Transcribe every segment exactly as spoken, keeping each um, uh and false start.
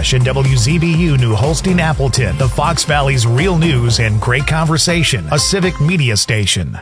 Rush and W Z B U New Holstein Appleton, the Fox Valley's real news and great conversation, a civic media station.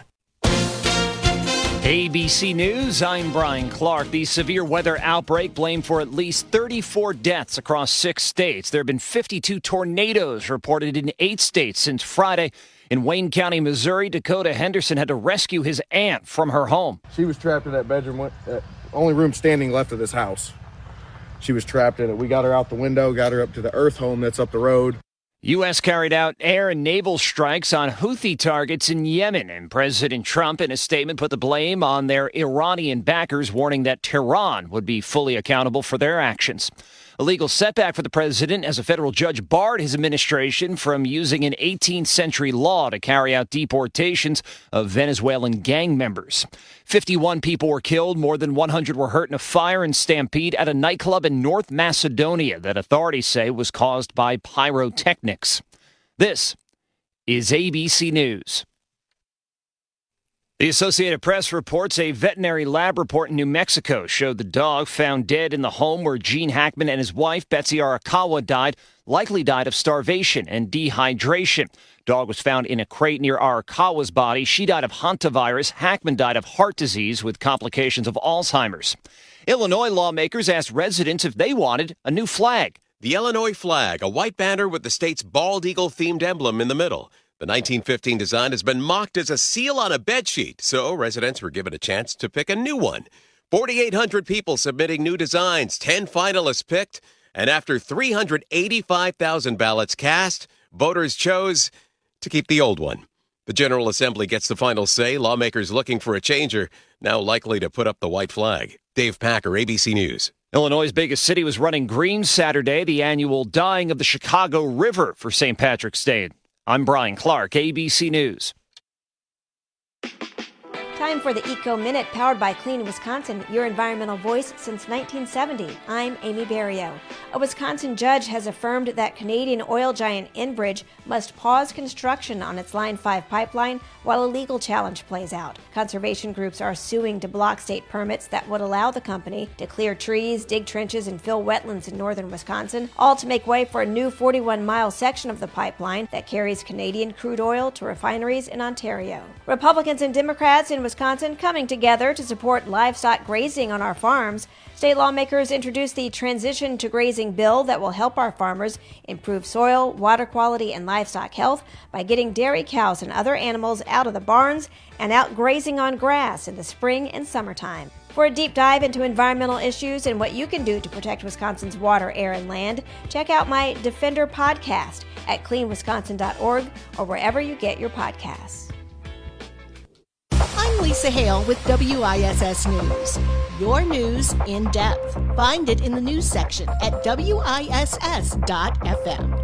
A B C News, I'm Brian Clark. The severe weather outbreak blamed for at least thirty-four deaths across six states. There have been fifty-two tornadoes reported in eight states since Friday. In Wayne County, Missouri, Dakota Henderson had to rescue his aunt from her home. She was trapped in that bedroom, uh, only room standing left of this house. She was trapped in it. We got her out the window, got her up to the Earth home that's up the road. U S carried out air and naval strikes on Houthi targets in Yemen, and President Trump, in a statement, put the blame on their Iranian backers, warning that Tehran would be fully accountable for their actions. A legal setback for the president as a federal judge barred his administration from using an eighteenth century law to carry out deportations of Venezuelan gang members. fifty-one people were killed, more than one hundred were hurt in a fire and stampede at a nightclub in North Macedonia that authorities say was caused by pyrotechnics. This is A B C News. The Associated Press reports a veterinary lab report in New Mexico showed the dog found dead in the home where Gene Hackman and his wife, Betsy Arakawa, died, likely died of starvation and dehydration. Dog was found in a crate near Arakawa's body. She died of hantavirus. Hackman died of heart disease with complications of Alzheimer's. Illinois lawmakers asked residents if they wanted a new flag. The Illinois flag, a white banner with the state's bald eagle-themed emblem in the middle. The nineteen fifteen design has been mocked as a seal on a bedsheet, so residents were given a chance to pick a new one. forty-eight hundred people submitting new designs, ten finalists picked, and after three hundred eighty-five thousand ballots cast, voters chose to keep the old one. The General Assembly gets the final say. Lawmakers looking for a changer, now likely to put up the white flag. Dave Packer, A B C News. Illinois' biggest city was running green Saturday, the annual dyeing of the Chicago River for Saint Patrick's Day. I'm Brian Clark, A B C News. Time for the Eco Minute, powered by Clean Wisconsin, your environmental voice since nineteen seventy. I'm Amy Barrio. A Wisconsin judge has affirmed that Canadian oil giant Enbridge must pause construction on its Line five pipeline while a legal challenge plays out. Conservation groups are suing to block state permits that would allow the company to clear trees, dig trenches, and fill wetlands in northern Wisconsin, all to make way for a new forty-one mile section of the pipeline that carries Canadian crude oil to refineries in Ontario. Republicans and Democrats in Wisconsin coming together to support livestock grazing on our farms. State lawmakers introduced the Transition to Grazing bill that will help our farmers improve soil, water quality, and livestock health by getting dairy cows and other animals out of the barns and out grazing on grass in the spring and summertime. For a deep dive into environmental issues and what you can do to protect Wisconsin's water, air, and land, check out my Defender podcast at clean wisconsin dot org or wherever you get your podcasts. I'm Lisa Hale with W I S S News. Your news in depth. Find it in the news section at W I S S dot F M.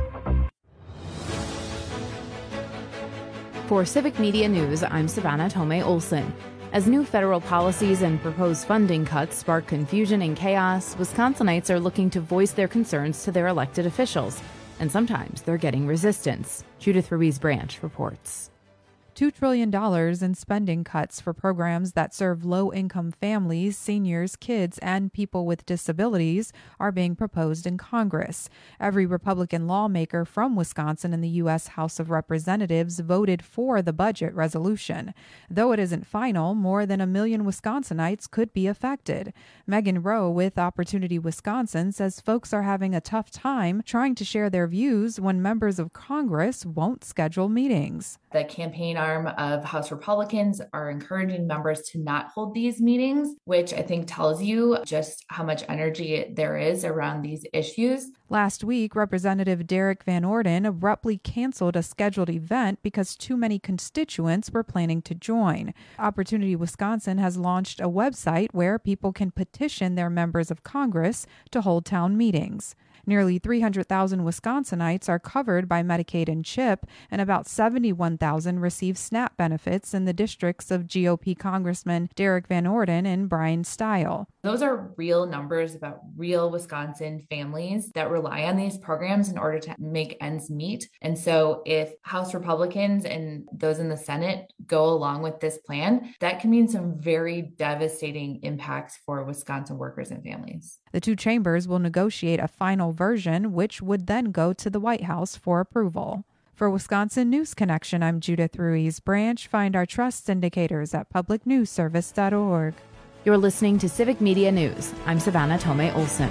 For Civic Media News, I'm Savannah Tomei Olson. As new federal policies and proposed funding cuts spark confusion and chaos, Wisconsinites are looking to voice their concerns to their elected officials. And sometimes they're getting resistance. Judith Ruiz Branch reports. two trillion dollars in spending cuts for programs that serve low-income families, seniors, kids, and people with disabilities are being proposed in Congress. Every Republican lawmaker from Wisconsin in the U S House of Representatives voted for the budget resolution. Though it isn't final, more than a million Wisconsinites could be affected. Megan Rowe with Opportunity Wisconsin says folks are having a tough time trying to share their views when members of Congress won't schedule meetings. The campaign arm of House Republicans are encouraging members to not hold these meetings, which I think tells you just how much energy there is around these issues. Last week, Representative Derek Van Orden abruptly canceled a scheduled event because too many constituents were planning to join. Opportunity Wisconsin has launched a website where people can petition their members of Congress to hold town meetings. Nearly three hundred thousand Wisconsinites are covered by Medicaid and CHIP, and about seventy-one thousand receive SNAP benefits in the districts of G O P Congressman Derek Van Orden and Brian Stile. Those are real numbers about real Wisconsin families that rely on these programs in order to make ends meet. And so if House Republicans and those in the Senate go along with this plan, that can mean some very devastating impacts for Wisconsin workers and families. The two chambers will negotiate a final version, which would then go to the White House for approval. For Wisconsin News Connection, I'm Judith Ruiz Branch. Find our trust indicators at public news service dot org. You're listening to Civic Media News. I'm Savannah Tomei Olson.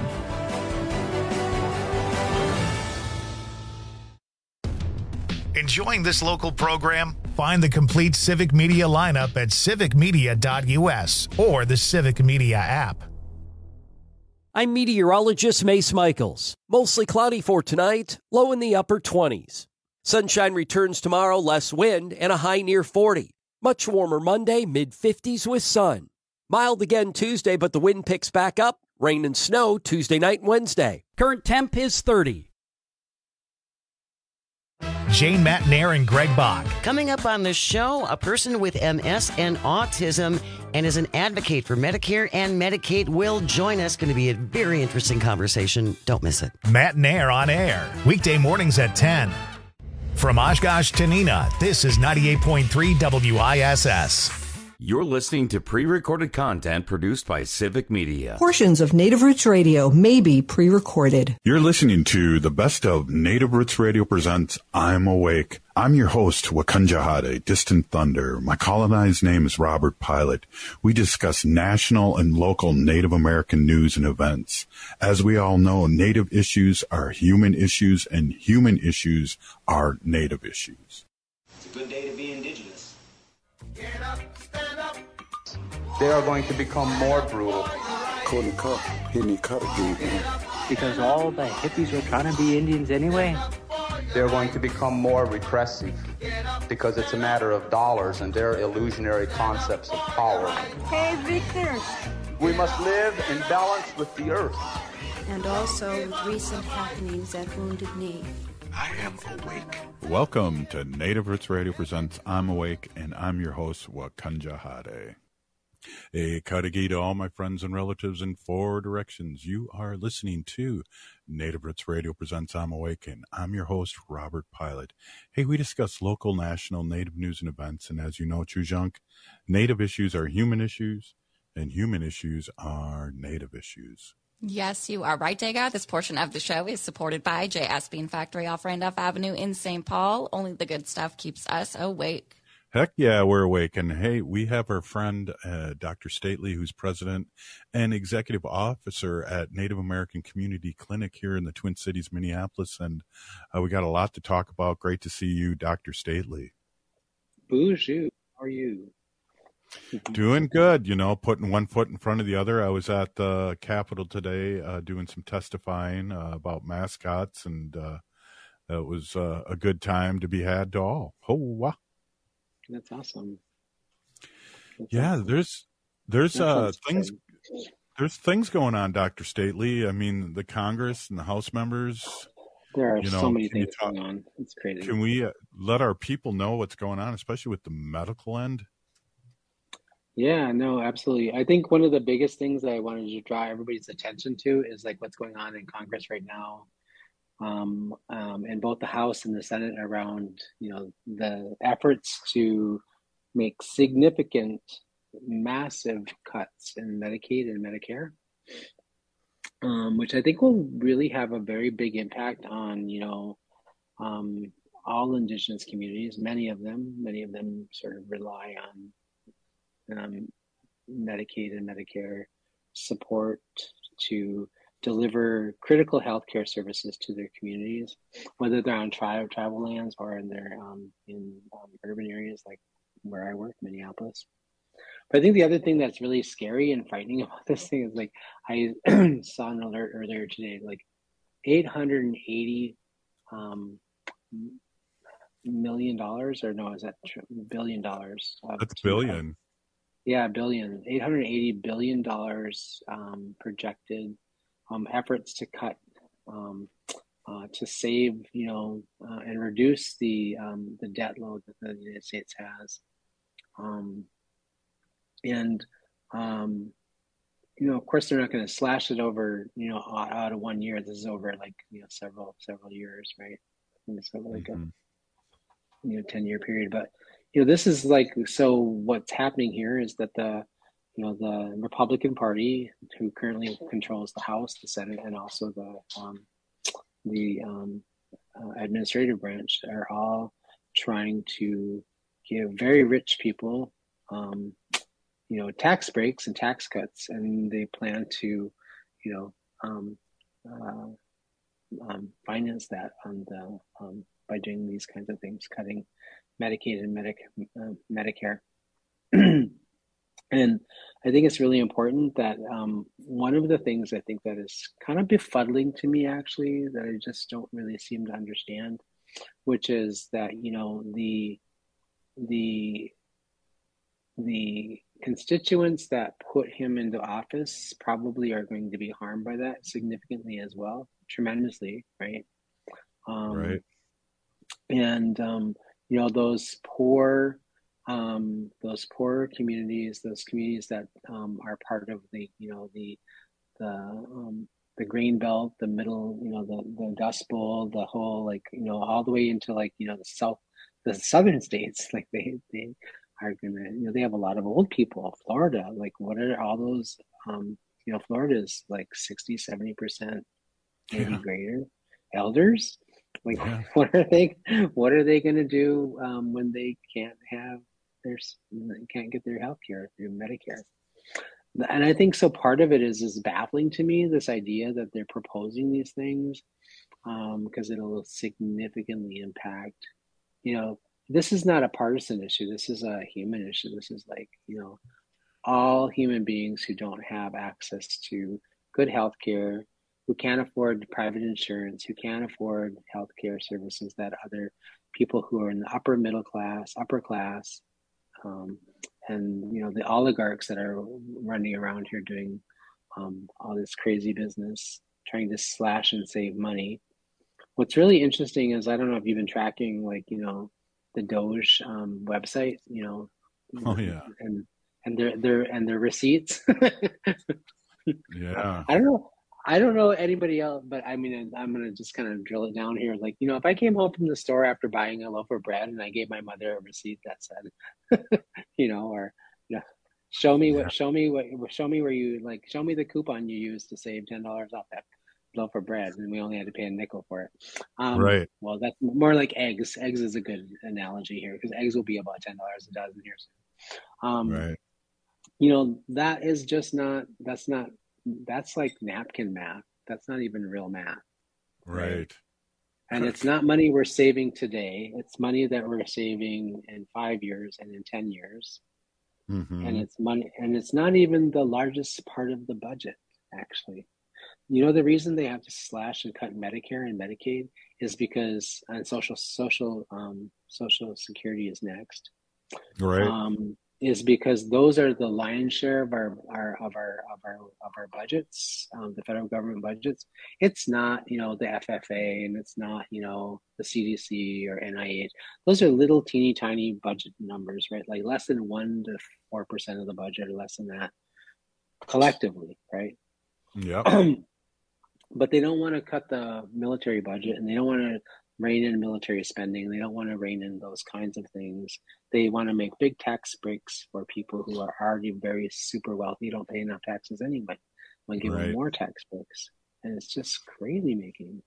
Enjoying this local program? Find the complete Civic Media lineup at civic media dot u s or the Civic Media app. I'm meteorologist Mace Michaels. Mostly cloudy for tonight, low in the upper twenties. Sunshine returns tomorrow, less wind, and a high near forty. Much warmer Monday, mid-fifties with sun. Mild again Tuesday, but the wind picks back up. Rain and snow Tuesday night and Wednesday. Current temp is thirty. Jane Matnair and Greg Bach. Coming up on the show, a person with M S and autism and is an advocate for Medicare and Medicaid will join us. Going to be a very interesting conversation. Don't miss it. Matnair on air, weekday mornings at ten. From Oshkosh to Neenah, this is ninety-eight point three W I S S. You're listening to pre-recorded content produced by Civic Media. Portions of Native Roots Radio may be pre-recorded. You're listening to the best of Native Roots Radio presents I'm Awake. I'm your host, Wakunjahade, Distant Thunder. My colonized name is Robert Pilot. We discuss national and local Native American news and events. As we all know, Native issues are human issues, and human issues are Native issues. It's a good day to be indigenous. Get up, stand up. They are going to become more brutal. Because all the hippies were trying to be Indians anyway. They're going to become more repressive because it's a matter of dollars and their illusionary concepts of power. Hey, Victor. We must live in balance with the earth. And also with recent happenings at Wounded Knee. I am awake. Welcome to Native Roots Radio presents I'm Awake, and I'm your host, Wakunjahade. A Kadagi to all my friends and relatives in four directions. You are listening to Native Roots Radio presents I'm Awake, and I'm your host, Robert Pilot. Hey, we discuss local, national, Native news and events, and as you know, Chujunk, Native issues are human issues, and human issues are Native issues. Yes, you are right, Daga. This portion of the show is supported by J S Bean Factory off Randolph Avenue in Saint Paul. Only the good stuff keeps us awake. Heck yeah, we're awake. And hey, we have our friend, uh, Doctor Stately, who's president and executive officer at Native American Community Clinic here in the Twin Cities, Minneapolis. And uh, we got a lot to talk about. Great to see you, Doctor Stately. Bonjour. How are you? Doing good, you know, putting one foot in front of the other. I was at the Capitol today uh, doing some testifying uh, about mascots, and uh, it was uh, a good time to be had to all. Oh, wow. That's awesome. That's yeah, awesome. there's there's that uh, things fun. there's things going on, Doctor Stately. I mean, the Congress and the House members. There are you know, so many things talk, going on. It's crazy. Can we uh, let our people know what's going on, especially with the medical end? Yeah, no, absolutely. I think one of the biggest things that I wanted to draw everybody's attention to is like what's going on in Congress right now, um, um, in both the House and the Senate around, you know, the efforts to make significant, massive cuts in Medicaid and Medicare, um, which I think will really have a very big impact on, you know, um, all Indigenous communities. Many of them, many of them sort of rely on Um, Medicaid and Medicare support to deliver critical healthcare services to their communities, whether they're on tri- travel lands or in their um, in um, urban areas like where I work, Minneapolis. But I think the other thing that's really scary and frightening about this thing is, like, I saw an alert earlier today, like eight hundred eighty um, million dollars, or no, is that tr- billion dollars? That's billion. Yeah, billion, eight hundred eighty billion dollars um, projected um, efforts to cut, um, uh, to save, you know, uh, and reduce the um, the debt load that the United States has. Um, and, um, you know, of course, they're not going to slash it over, you know, out, out of one year. This is over like, you know, several, several years, right? And it's over like mm-hmm. a, you know, ten year period. But, you know, this is like, so what's happening here is that the, you know, the Republican Party, who currently controls the House, the Senate, and also the um, the um, uh, administrative branch are all trying to give very rich people, um, you know, tax breaks and tax cuts, and they plan to, you know, um, uh, um, finance that on the um, by doing these kinds of things, cutting Medicaid and Medic uh, Medicare. And I think it's really important that um, one of the things I think that is kind of befuddling to me, actually, that I just don't really seem to understand, which is that, you know, the the the constituents that put him into office probably are going to be harmed by that significantly as well, tremendously, right? Um, right. And um, you know, those poor. Um, those poorer communities, those communities that um, are part of the, you know, the the um, the grain belt, the middle, you know, the the Dust Bowl, the whole, like, you know, all the way into, like, you know, the south, the southern states, like they they are gonna, you know, they have a lot of old people. Florida, like, what are all those? Um, you know, Florida is like sixty, seventy percent, maybe yeah. greater elders. Like, yeah. what are they? What are they going to do um, when they can't have their can't get their health care through Medicare? And I think so. Part of it is is baffling to me, this idea that they're proposing these things, um, because it'll significantly impact. You know, this is not a partisan issue. This is a human issue. This is like, you know, all human beings who don't have access to good health care, who can't afford private insurance, who can't afford healthcare services that other people who are in the upper middle class, upper class, um, and, you know, the oligarchs that are running around here doing um, all this crazy business, trying to slash and save money. What's really interesting is, I don't know if you've been tracking, like, you know, the Doge um, website, you know, oh yeah, and and their their and their receipts. Yeah, I don't know. I don't know anybody else, but I mean, I'm going to just kind of drill it down here. Like, you know, if I came home from the store after buying a loaf of bread and I gave my mother a receipt that said, you know, or, you know, show me what, yeah. show me what, show me where you, like, show me the coupon you used to save ten dollars off that loaf of bread, and we only had to pay a nickel for it. Um, right. Well, that's more like eggs. Eggs is a good analogy here, because eggs will be about ten dollars a dozen here soon. Um, right. You know, that is just not, that's not, that's like napkin math. That's not even real math. Right. right? And it's not money we're saving today. It's money that we're saving in five years and in ten years. Mm-hmm. And it's money, and it's not even the largest part of the budget, actually. You know, the reason they have to slash and cut Medicare and Medicaid is because, and social, social, um, social security is next. Right. Um, is because those are the lion's share of our, our of our of our of our budgets, um, the federal government budgets. It's not, you know, the F F A, and it's not, you know, the C D C or N I H. Those are little teeny tiny budget numbers, right? Like less than one to four percent of the budget, or less than that, collectively, right? Yeah. But they don't want to cut the military budget, and they don't want to rein in military spending. They don't want to rein in those kinds of things. They want to make big tax breaks for people who are already very super wealthy, don't pay enough taxes anyway. Want to give right. them more tax breaks, and it's just crazy making.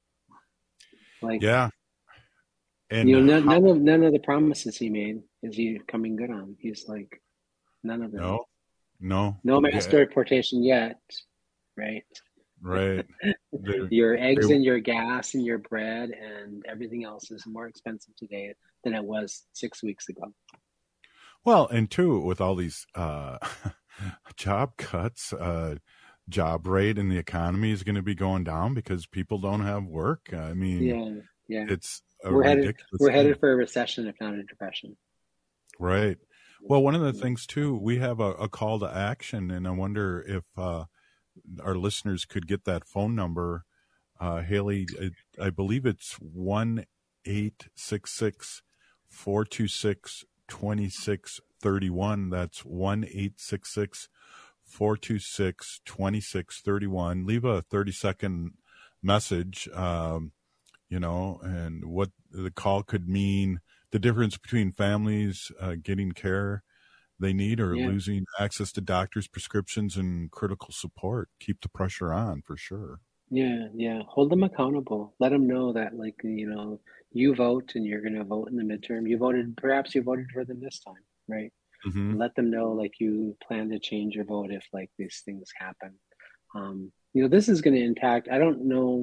Like, yeah, and you know, none, how, none of none of the promises he made is he coming good on. He's like, none of them. No, no, no mass yeah. deportation yet, right? Right. They, your eggs they, and your gas and your bread and everything else is more expensive today than it was six weeks ago. Well, and two, with all these uh, job cuts, uh, job rate in the economy is going to be going down because people don't have work. I mean, yeah, yeah. It's a we're ridiculous headed we're thing. headed for a recession, if not a depression. Right. Well, one of the things too, we have a, a call to action, and I wonder if uh, our listeners could get that phone number. Uh, Haley, I, I believe it's one eight six six four two six two six three one. That's one eight six six four two six two six three one. Leave a thirty second message, um, you know, and what the call could mean, the difference between families uh, getting care they need or yeah. losing access to doctors' prescriptions and critical support. Keep the pressure on, for sure. Yeah, yeah. Hold them accountable. Let them know that, like, you know, you vote and you're going to vote in the midterm. You voted, perhaps you voted for them this time, right? Mm-hmm. Let them know, like, you plan to change your vote if, like, these things happen. Um, you know, this is going to impact, I don't know,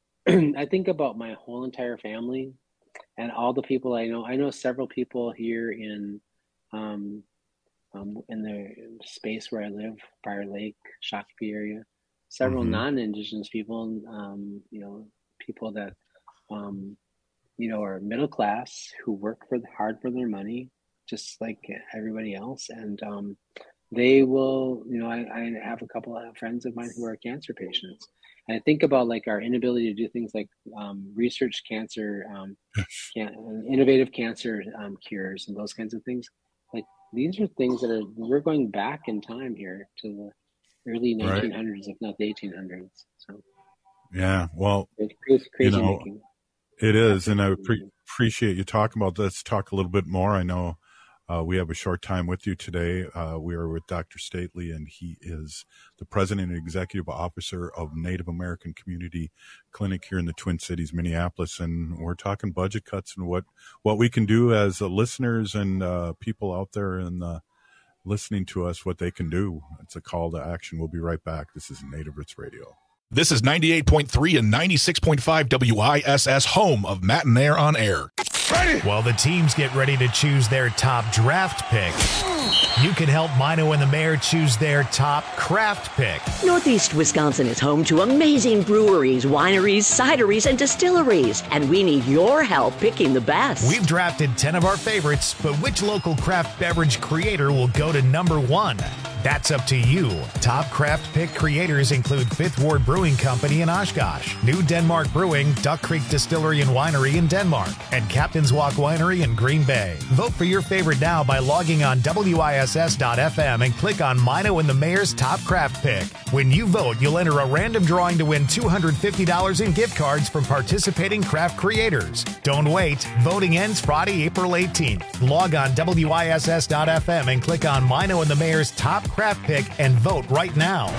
I think about my whole entire family and all the people I know. I know several people here in, um, um, in the space where I live, Fire Lake, Shakopee area. Several Mm-hmm. non-Indigenous people, um, you know, people that, um, you know, are middle class who work for hard for their money, just like everybody else. And um, they will, you know, I, I have a couple of friends of mine who are cancer patients. And I think about like our inability to do things like um, research cancer, um, can, innovative cancer um, cures and those kinds of things. Like these are things that are, we're going back in time here to the early nineteen hundreds, right, if not the eighteen hundreds. So, yeah, well, it's crazy, crazy you know, making. It is, and I pre- appreciate you talking about this. Let's talk a little bit more. I know uh, we have a short time with you today. Uh, we are with Doctor Stately, and he is the president and executive officer of Native American Community Clinic here in the Twin Cities, Minneapolis. And we're talking budget cuts and what, what we can do as uh, listeners and uh, people out there and uh, listening to us, what they can do. It's a call to action. We'll be right back. This is Native Roots Radio. This is ninety-eight point three and ninety-six point five W I S S, home of Matt and Air on Air. Ready? While the teams get ready to choose their top draft pick, you can help Mino and the Mayor choose their top craft pick. Northeast Wisconsin is home to amazing breweries, wineries, cideries, and distilleries, and we need your help picking the best. We've drafted ten of our favorites, but which local craft beverage creator will go to number one? That's up to you. Top craft pick creators include Fifth Ward Brewing Company in Oshkosh, New Denmark Brewing, Duck Creek Distillery and Winery in Denmark, and Captain's Walk Winery in Green Bay. Vote for your favorite now by logging on W I S S dot F M and click on Mino and the Mayor's Top Craft Pick. When you vote, you'll enter a random drawing to win two hundred fifty dollars in gift cards from participating craft creators. Don't wait. Voting ends Friday, April eighteenth. Log on W I S S dot F M and click on Mino and the Mayor's Top Craft Pick and vote right now.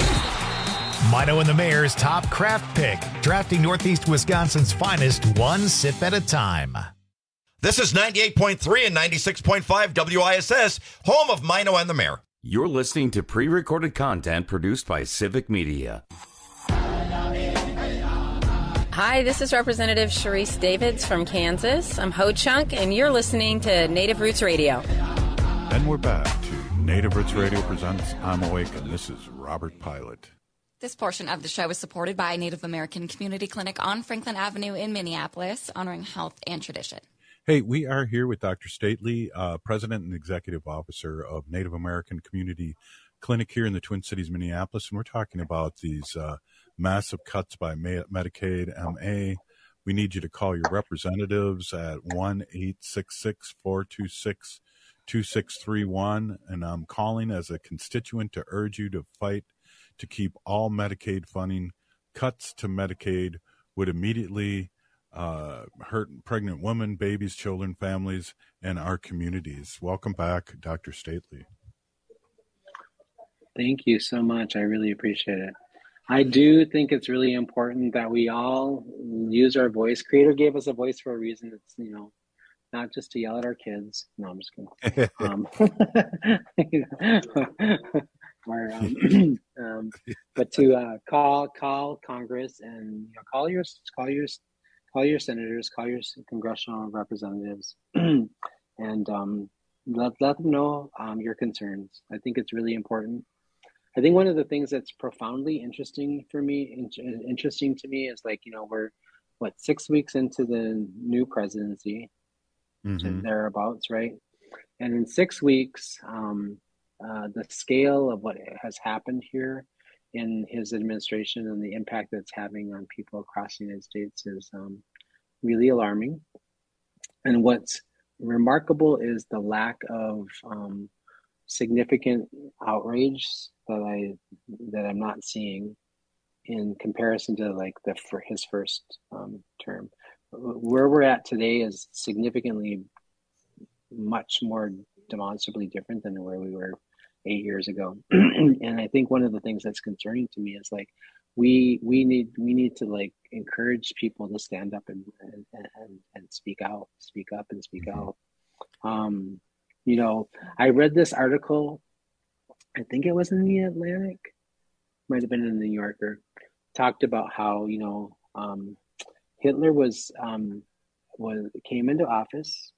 Mino and the Mayor's Top Craft Pick, drafting Northeast Wisconsin's finest one sip at a time. This is ninety-eight point three and ninety-six point five W I S S, home of Mino and the Mayor. You're listening to pre-recorded content produced by Civic Media. Hi, this is Representative Sharice Davids from Kansas. I'm Ho Chunk, and you're listening to Native Roots Radio. And we're back to Native Roots Radio presents I'm Awake, and this is Robert Pilot. This portion of the show is supported by Native American Community Clinic on Franklin Avenue in Minneapolis, honoring health and tradition. Hey, we are here with Doctor Stately, uh, President and Executive Officer of Native American Community Clinic here in the Twin Cities, Minneapolis, and we're talking about these uh, massive cuts by Medicaid, M A. We need you to call your representatives at one eight six six, four two six, two six three one, and I'm calling as a constituent to urge you to fight to keep all Medicaid funding. Cuts to Medicaid would immediately uh, hurt pregnant women, babies, children, families, and our communities. Welcome back, Doctor Stately. Thank you so much. I really appreciate it. I do think it's really important that we all use our voice. Creator gave us a voice for a reason. It's, you know, not just to yell at our kids. No, I'm just kidding. Um, or, um, um, but to uh, call call Congress and you know, call your call your call your senators, call your congressional representatives, and um, let let them know um, your concerns. I think it's really important. I think one of the things that's profoundly interesting for me, in, interesting to me, is like you know we're what six weeks into the new presidency. Mm-hmm. Thereabouts, right? And in six weeks, um, uh, the scale of what has happened here in his administration and the impact that it's having on people across the United States is um, really alarming. And what's remarkable is the lack of um, significant outrage that I that I'm not seeing in comparison to like the for his first um, term. Where we're at today is significantly much more demonstrably different than where we were eight years ago. And I think one of the things that's concerning to me is like we we need we need to like encourage people to stand up and and and, and speak out, speak up and speak mm-hmm. out. Um, you know, I read this article. I think it was in the Atlantic, might have been in the New Yorker. Talked about how you know um, Hitler was um, was came into office.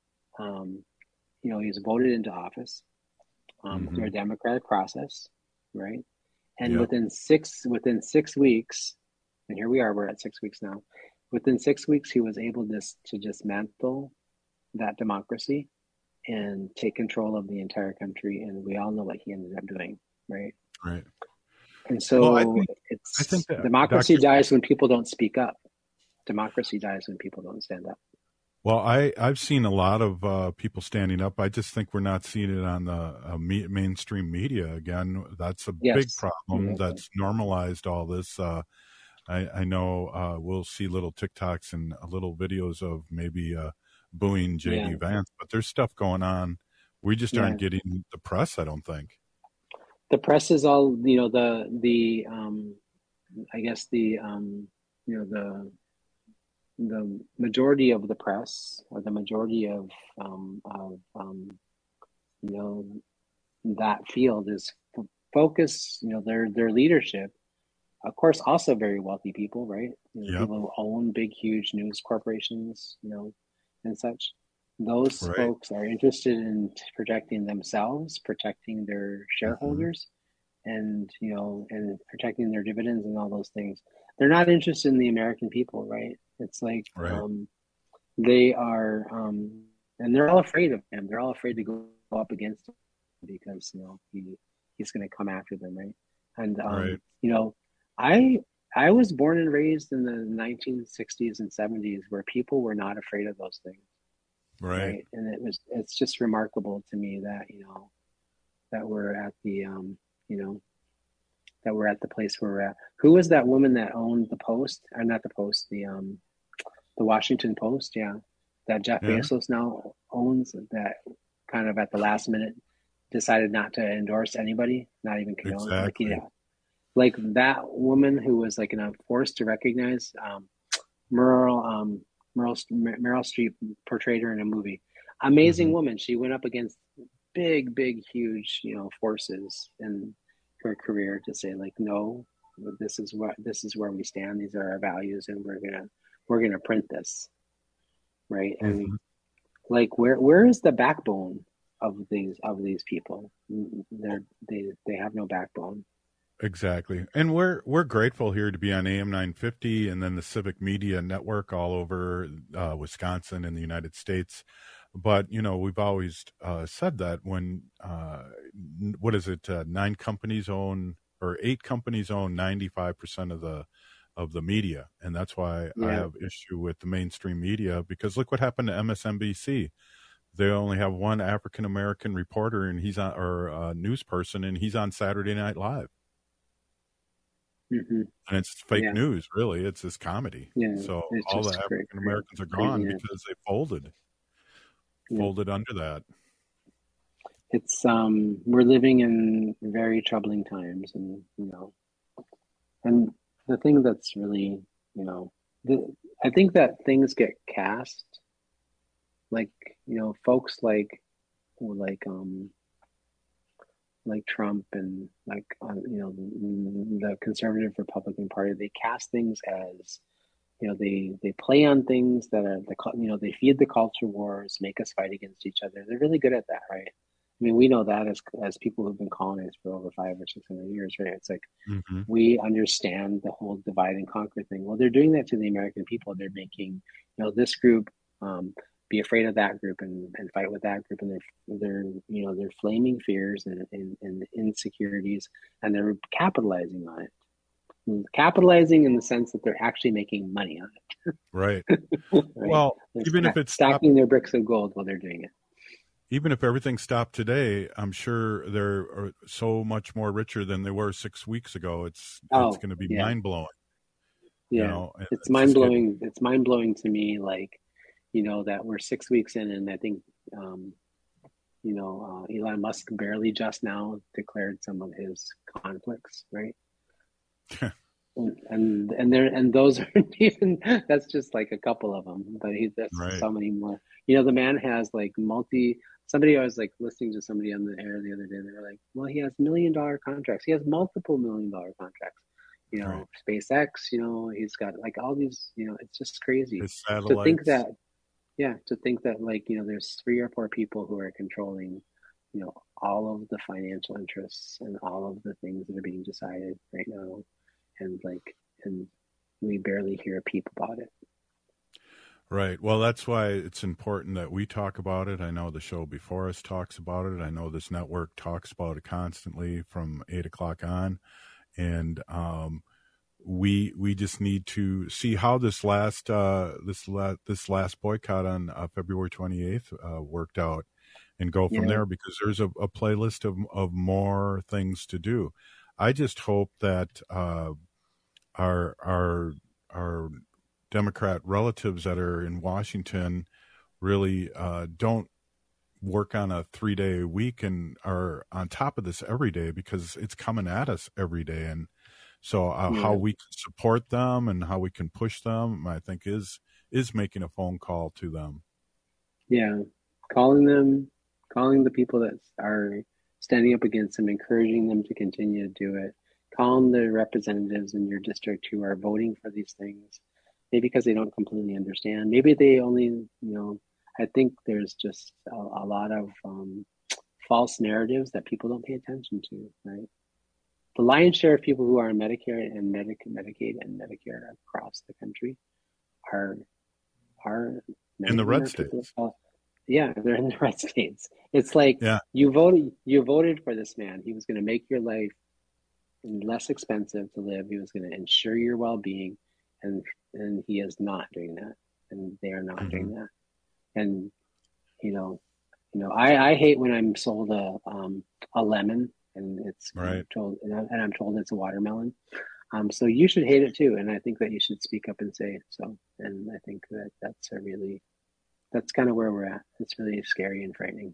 Um, you know, he was voted into office um, mm-hmm. through a democratic process, right? And yep. within six within six weeks, and here we are, we're at six weeks now. Within six weeks, he was able to, to dismantle that democracy and take control of the entire country. And we all know what he ended up doing, right? Right. And so well, I think, it's I think that democracy Doctor dies when people don't speak up. Democracy dies when people don't stand up. Well, I, I've seen a lot of uh, people standing up. I just think we're not seeing it on the uh, me- mainstream media again. That's a yes. big problem. Mm-hmm. That's normalized all this. Uh, I, I know uh, we'll see little TikToks and little videos of maybe uh, booing J D yeah. Vance, but there's stuff going on. We just yeah. aren't getting the press, I don't think. The press is all, you know, the, the um, I guess the, um, you know, the, the majority of the press or the majority of, um, of um, you know, that field is f- focus, you know, their, their leadership, of course, also very wealthy people, right? You know, yep. People who own big, huge news corporations, you know, and such. Those right. folks are interested in protecting themselves, protecting their shareholders, mm-hmm. and, you know, and protecting their dividends and all those things. They're not interested in the American people, right? It's like right. um, they are, um, and they're all afraid of him. They're all afraid to go up against him because, you know, he he's going to come after them, right? And, um, right. you know, I I was born and raised in the nineteen sixties and seventies where people were not afraid of those things. Right. right. And it was, it's just remarkable to me that, you know, that we're at the, um, you know, that we're at the place where we're at. Who was that woman that owned the Post? Or not the Post, the, um, the Washington Post. Yeah. That Jeff yeah. Bezos now owns, that kind of at the last minute decided not to endorse anybody, not even Keone. Exactly. Like, yeah. Like that woman who was like, you know, forced to recognize, um, Merle, um, Meryl, Meryl Streep portrayed her in a movie. Amazing mm-hmm. woman. She went up against big, big, huge, you know, forces in her career to say like, no, this is what, this is where we stand. These are our values, and we're gonna, we're gonna print this, right? Mm-hmm. And like, where, where is the backbone of these, of these people? They're, they, they have no backbone. Exactly. And we're we're grateful here to be on A M nine fifty and then the Civic Media Network all over uh, Wisconsin and the United States. But, you know, we've always uh, said that when, uh, what is it, uh, nine companies own, or eight companies own ninety-five percent of the of the media. And that's why yeah. I have issue with the mainstream media, because look what happened to M S N B C. They only have one African-American reporter, and he's on, or a news person, and he's on Saturday Night Live. Mm-hmm. And it's fake yeah. news, really. It's this comedy. Yeah, so all the African Americans are gone yeah. because they folded, yeah. folded under that. It's um, we're living in very troubling times, and you know, and the thing that's really, you know, the, I think that things get cast, like you know, folks like, like um. like Trump and like, uh, you know, the conservative Republican Party, they cast things as, you know, they, they play on things that are, the you know, they feed the culture wars, make us fight against each other. They're really good at that, right? I mean, we know that as as people who've been colonized for over five or six hundred years, right? It's like, mm-hmm. we understand the whole divide and conquer thing. Well, they're doing that to the American people. They're making, you know, this group, um, be afraid of that group and, and fight with that group, and they're they're you know they're flaming fears and, and, and insecurities, and they're capitalizing on it. And capitalizing in the sense that they're actually making money on it. Right. right? Well, they're even sta- if it's stacking stopped, their bricks of gold while they're doing it. Even if everything stopped today, I'm sure they're so much more richer than they were six weeks ago. It's oh, it's going to be yeah. mind blowing. Yeah, you know, it's, it's mind blowing. It's mind blowing to me, like. You know, that we're six weeks in, and I think, um, you know, uh, Elon Musk barely just now declared some of his conflicts, right? and and there and those aren't even. That's just like a couple of them, but he that's Right. so many more. You know, the man has like multi. Somebody I was like listening to somebody on the air the other day. They were like, "Well, he has million dollar contracts. He has multiple million dollar contracts. You know, Right. SpaceX. You know, he's got like all these. You know, it's just crazy His to think satellites. that. Yeah, to think that like you know, there's three or four people who are controlling, you know, all of the financial interests and all of the things that are being decided right now, and like, and we barely hear a peep about it. Right. Well, that's why it's important that we talk about it. I know the show before us talks about it. I know this network talks about it constantly from eight o'clock on. And um, we we just need to see how this last uh, this la- this last boycott on uh, February twenty-eighth uh, worked out, and go from Yeah. there, because there's a, a playlist of of more things to do. I just hope that uh, our our our Democrat relatives that are in Washington really uh, don't work on a three day week and are on top of this every day, because it's coming at us every day. And so uh, Yeah. how we can support them and how we can push them, I think is, is making a phone call to them. Yeah, calling them, calling the people that are standing up against them, encouraging them to continue to do it. Calling the representatives in your district who are voting for these things, maybe because they don't completely understand. Maybe they only, you know, I think there's just a, a lot of um, false narratives that people don't pay attention to, right? The lion's share of people who are on Medicare and Medic- Medicaid and Medicare across the country are are In the red are people states. of- Yeah, they're in the red states. It's like Yeah. you voted you voted for this man. He was going to make your life less expensive to live. He was going to ensure your well-being, and and he is not doing that, and they are not Mhm. doing that. And you know, you know, I, I hate when I'm sold a um a lemon and it's Right. told and, I, and I'm told it's a watermelon. Um, so you should hate it too, and I think that you should speak up and say it. So, and I think that that's a really that's kind of where we're at. It's really scary and frightening.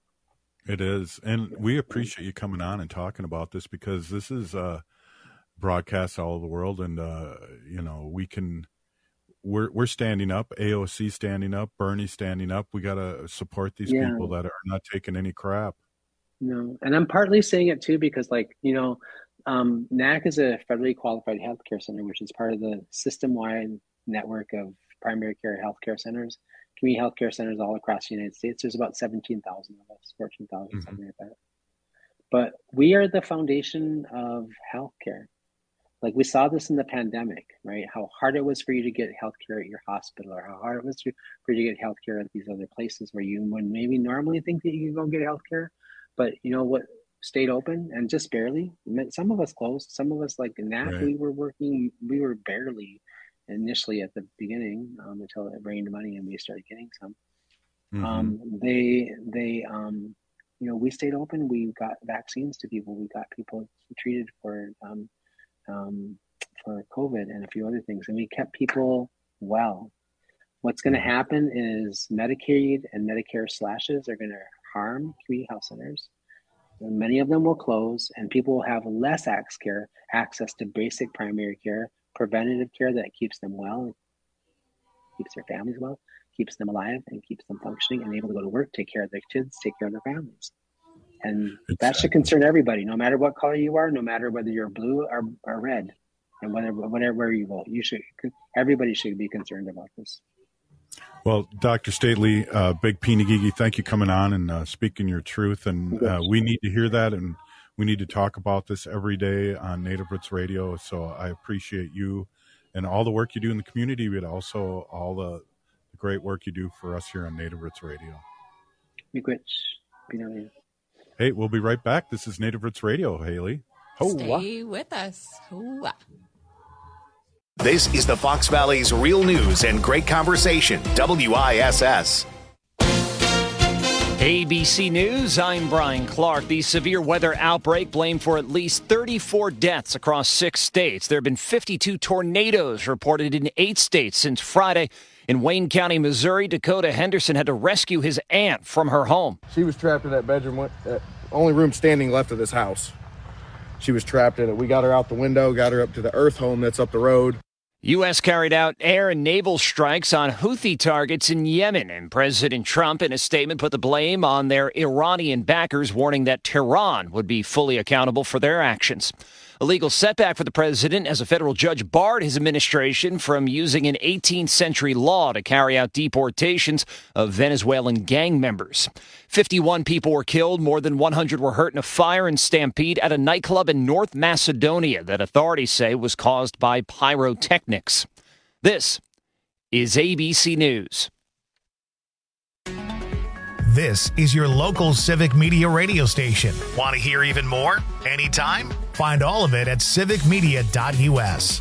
It is. And we appreciate you coming on and talking about this, because this is uh, broadcast all over the world. And, uh, you know, we can, we're, we're standing up, A O C standing up, Bernie standing up. We got to support these Yeah. people that are not taking any crap. No, and I'm partly saying it too because, like, you know, um, N A C is a federally qualified healthcare center, which is part of the system-wide network of primary care healthcare centers, community healthcare centers all across the United States. There's about seventeen thousand of us, fourteen thousand, Mhm. something like that. But we are the foundation of healthcare. Like, we saw this in the pandemic, right? How hard it was for you to get healthcare at your hospital, or how hard it was to, for you to get healthcare at these other places where you would maybe normally think that you could go get healthcare. But you know what? Stayed open, and just barely. Some of us closed. Some of us, like in that, Right. we were working. We were barely initially at the beginning um, until it rained money and we started getting some. Mhm. Um, they, they, um, you know, we stayed open. We got vaccines to people. We got people treated for um, um, for COVID and a few other things, and we kept people well. What's going to happen is Medicaid and Medicare slashes are going to harm community health centers. And many of them will close, and people will have less access care, access to basic primary care, preventative care that keeps them well, keeps their families well, keeps them alive, and keeps them functioning and able to go to work, take care of their kids, take care of their families. And that should concern everybody, no matter what color you are, no matter whether you're blue or, or red, and whether whatever where you vote. You should. Everybody should be concerned about this. Well, Doctor Stately, uh, Big Pinagigi, thank you coming on and uh, speaking your truth. And uh, we need to hear that, and we need to talk about this every day on Native Roots Radio. So I appreciate you and all the work you do in the community, but also all the, the great work you do for us here on Native Roots Radio. Hey, we'll be right back. This is Native Roots Radio, Haley. Stay with us. Hoa. This is the Fox Valley's real news and great conversation, W I S S. A B C News, I'm Brian Clark. The severe weather outbreak blamed for at least thirty-four deaths across six states. There have been fifty-two tornadoes reported in eight states since Friday. In Wayne County, Missouri, Dakota Henderson had to rescue his aunt from her home. She was trapped in that bedroom, uh, only room standing left of this house. she was trapped in it. We got her out the window, got her up to the Earth home that's up the road. U S carried out air and naval strikes on Houthi targets in Yemen, and President Trump, in a statement, put the blame on their Iranian backers, warning that Tehran would be fully accountable for their actions. A legal setback for the president as a federal judge barred his administration from using an eighteenth century law to carry out deportations of Venezuelan gang members. fifty-one people were killed, more than one hundred were hurt in a fire and stampede at a nightclub in North Macedonia that authorities say was caused by pyrotechnics. This is A B C News. This is your local Civic Media radio station. Want to hear even more? Anytime? Find all of it at civic media dot u s.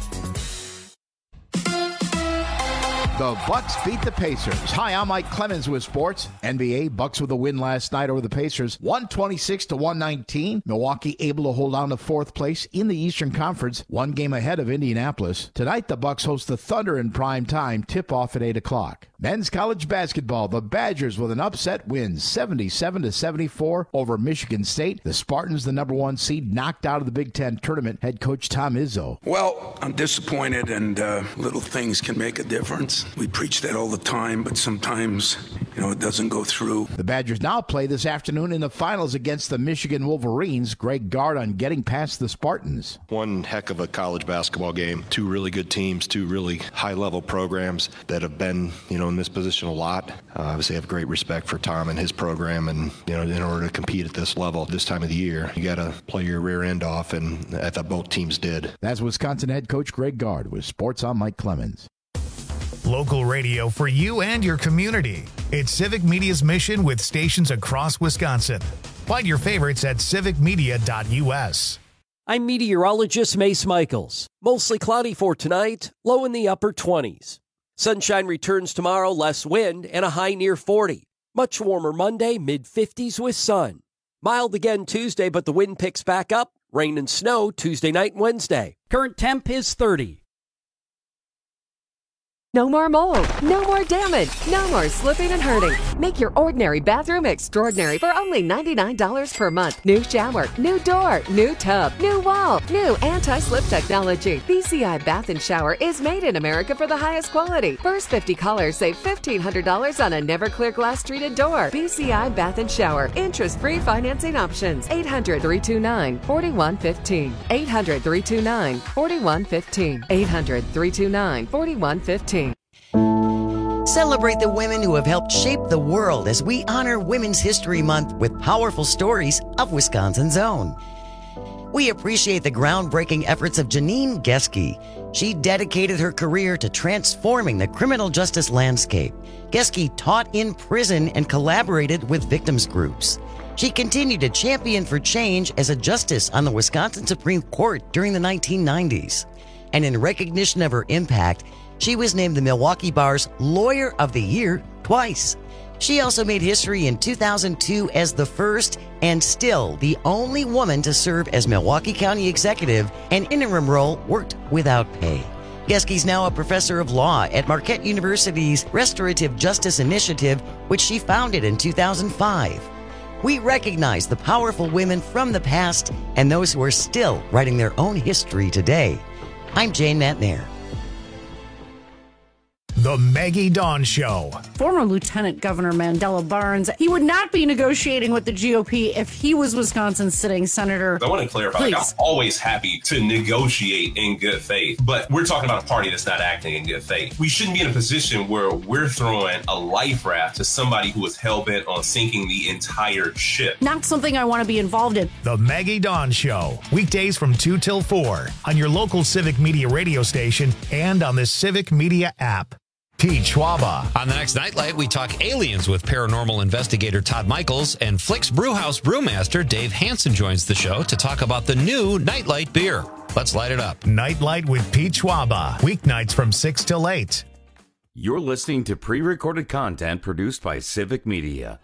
The Bucks beat the Pacers. Hi, I'm Mike Clemens with sports. N B A Bucks with a win last night over the Pacers, one twenty-six to one nineteen. Milwaukee able to hold on to fourth place in the Eastern Conference, one game ahead of Indianapolis. Tonight, the Bucks host the Thunder in prime time, tip-off at eight o'clock. Men's college basketball, the Badgers with an upset win, seventy-seven to seventy-four over Michigan State. The Spartans, the number one seed, knocked out of the Big Ten tournament. Head coach Tom Izzo. Well, I'm disappointed, and uh, little things can make a difference. We preach that all the time, but sometimes, you know, it doesn't go through. The Badgers now play this afternoon in the finals against the Michigan Wolverines. Greg Gard on getting past the Spartans. One heck of a college basketball game. Two really good teams, two really high-level programs that have been, you know, in this position a lot. Uh, obviously, I have great respect for Tom and his program, and, you know, in order to compete at this level this time of the year, you got to play your rear end off, and I thought both teams did. That's Wisconsin head coach Greg Gard with Sports on Mike Clemens. Local radio for you and your community. It's Civic Media's mission with stations across Wisconsin. Find your favorites at civic media dot u s. I'm meteorologist Mace Michaels. Mostly cloudy for tonight, low in the upper twenties. Sunshine returns tomorrow, less wind, and a high near forty. Much warmer Monday, mid-fifties with sun. Mild again Tuesday, but the wind picks back up. Rain and snow Tuesday night and Wednesday. Current temp is thirty. No more mold, no more damage, no more slipping and hurting. Make your ordinary bathroom extraordinary for only ninety-nine dollars per month. New shower, new door, new tub, new wall, new anti-slip technology. B C I Bath and Shower is made in America for the highest quality. First fifty callers save fifteen hundred dollars on a never clear glass treated door. B C I Bath and Shower. Interest-free financing options. eight hundred, three two nine, four one one five. eight hundred, three two nine, four one one five. eight hundred, three two nine, four one one five. Celebrate the women who have helped shape the world as we honor Women's History Month with powerful stories of Wisconsin's own. We appreciate the groundbreaking efforts of Janine Geske. She dedicated her career to transforming the criminal justice landscape. Geske taught in prison and collaborated with victims groups. She continued to champion for change as a justice on the Wisconsin Supreme Court during the nineteen nineties. And in recognition of her impact, she was named the Milwaukee Bar's Lawyer of the Year twice. She also made history in two thousand two as the first and still the only woman to serve as Milwaukee County Executive, an interim role worked without pay. Geske's now a professor of law at Marquette University's Restorative Justice Initiative, which she founded in two thousand five. We recognize the powerful women from the past and those who are still writing their own history today. I'm Jane Matnair. The Maggie Dawn Show. Former Lieutenant Governor Mandela Barnes, he would not be negotiating with the G O P if he was Wisconsin's sitting senator. I want to clarify, like, I'm always happy to negotiate in good faith, but we're talking about a party that's not acting in good faith. We shouldn't be in a position where we're throwing a life raft to somebody who is hell-bent on sinking the entire ship. Not something I want to be involved in. The Maggie Dawn Show. Weekdays from two till four on your local Civic Media radio station and on the Civic Media app. Pete Schwaba. On the next Nightlight, we talk aliens with paranormal investigator Todd Michaels, and Flick's Brewhouse brewmaster Dave Hansen joins the show to talk about the new Nightlight beer. Let's light it up. Nightlight with Pete Schwaba. Weeknights from six till eight. You're listening to pre-recorded content produced by Civic Media.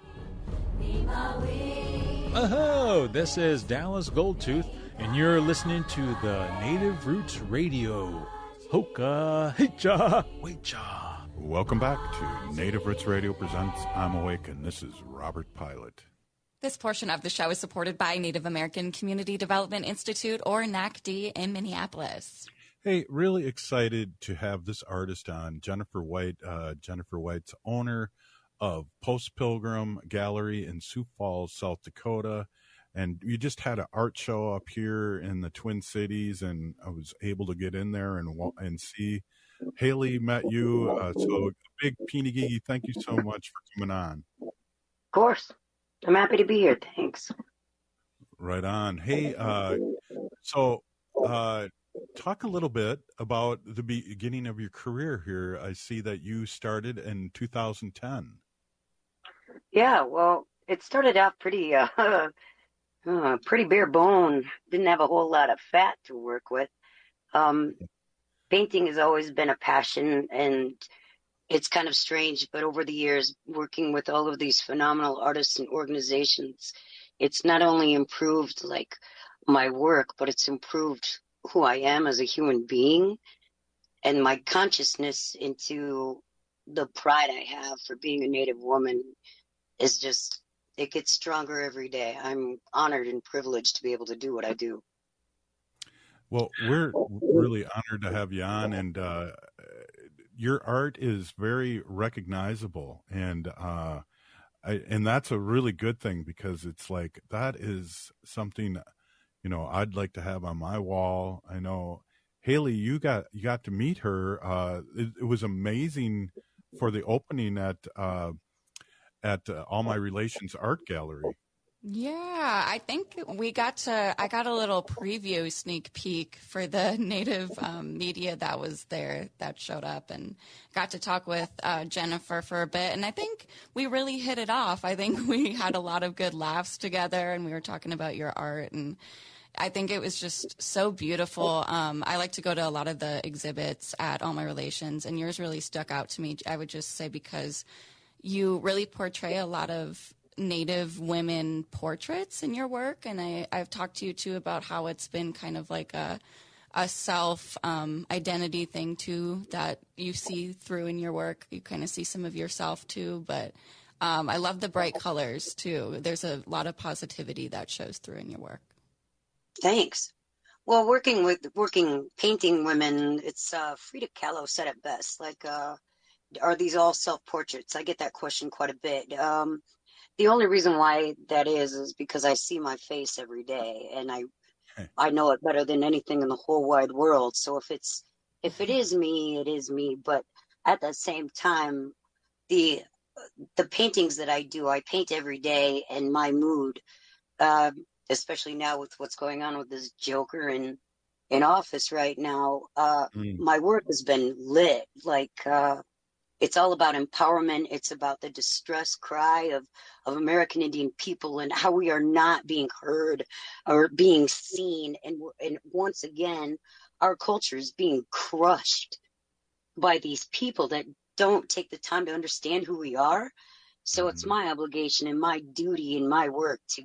Oh, this is Dallas Goldtooth, and you're listening to the Native Roots Radio. Hoka, hicha, wecha. Welcome back to Native Roots Radio presents I'm Awake, and this is Robert Pilot. This portion of the show is supported by Native American Community Development Institute, or N A C D, in Minneapolis. Hey, really excited to have this artist on, Jennifer White. Uh, Jennifer White's owner of Post Pilgrim Gallery in Sioux Falls, South Dakota. And you just had an art show up here in the Twin Cities, and I was able to get in there and and see. Haley met you. Uh, so, big Peeny Gigi, thank you so much for coming on. Of course. I'm happy to be here. Thanks. Right on. Hey, uh, so uh, talk a little bit about the beginning of your career here. I see that you started in two thousand ten. Yeah, well, it started out pretty, uh, uh, pretty bare bone. Didn't have a whole lot of fat to work with. Um, painting has always been a passion, and it's kind of strange, but over the years, working with all of these phenomenal artists and organizations, it's not only improved like my work, but it's improved who I am as a human being and my consciousness into the pride I have for being a Native woman is just, it gets stronger every day. I'm honored and privileged to be able to do what I do. Well, we're really honored to have you on, and uh, your art is very recognizable, and uh, I, and that's a really good thing, because it's like that is something, you know, I'd like to have on my wall. I know, Haley, you got you got to meet her. Uh, it, it was amazing for the opening at uh, at uh, All My Relations Art Gallery. Yeah, I think we got to, I got a little preview sneak peek for the Native um, media that was there, that showed up, and got to talk with uh, Jennifer for a bit. And I think we really hit it off. I think we had a lot of good laughs together, and we were talking about your art, and I think it was just so beautiful. Um, I like to go to a lot of the exhibits at All My Relations, and yours really stuck out to me, I would just say, because you really portray a lot of Native women portraits in your work, and I, I've talked to you too about how it's been kind of like a a self um, identity thing too that you see through in your work. You kind of see some of yourself too, but um, I love the bright colors too. There's a lot of positivity that shows through in your work. Thanks. Well, working with working painting women, it's uh, Frida Kahlo said it best. Like, uh, are these all self portraits? I get that question quite a bit. Um, The only reason why that is is because I see my face every day, and I I know it better than anything in the whole wide world. So if it's if it is me, it is me. But at the same time, the the paintings that I do, I paint every day, and my mood, uh, especially now with what's going on with this Joker in in office right now, uh, mm. my work has been lit. Like. Uh, It's all about empowerment. It's about the distress cry of, of American Indian people and how we are not being heard or being seen. And, and once again, our culture is being crushed by these people that don't take the time to understand who we are. So it's my obligation and my duty and my work to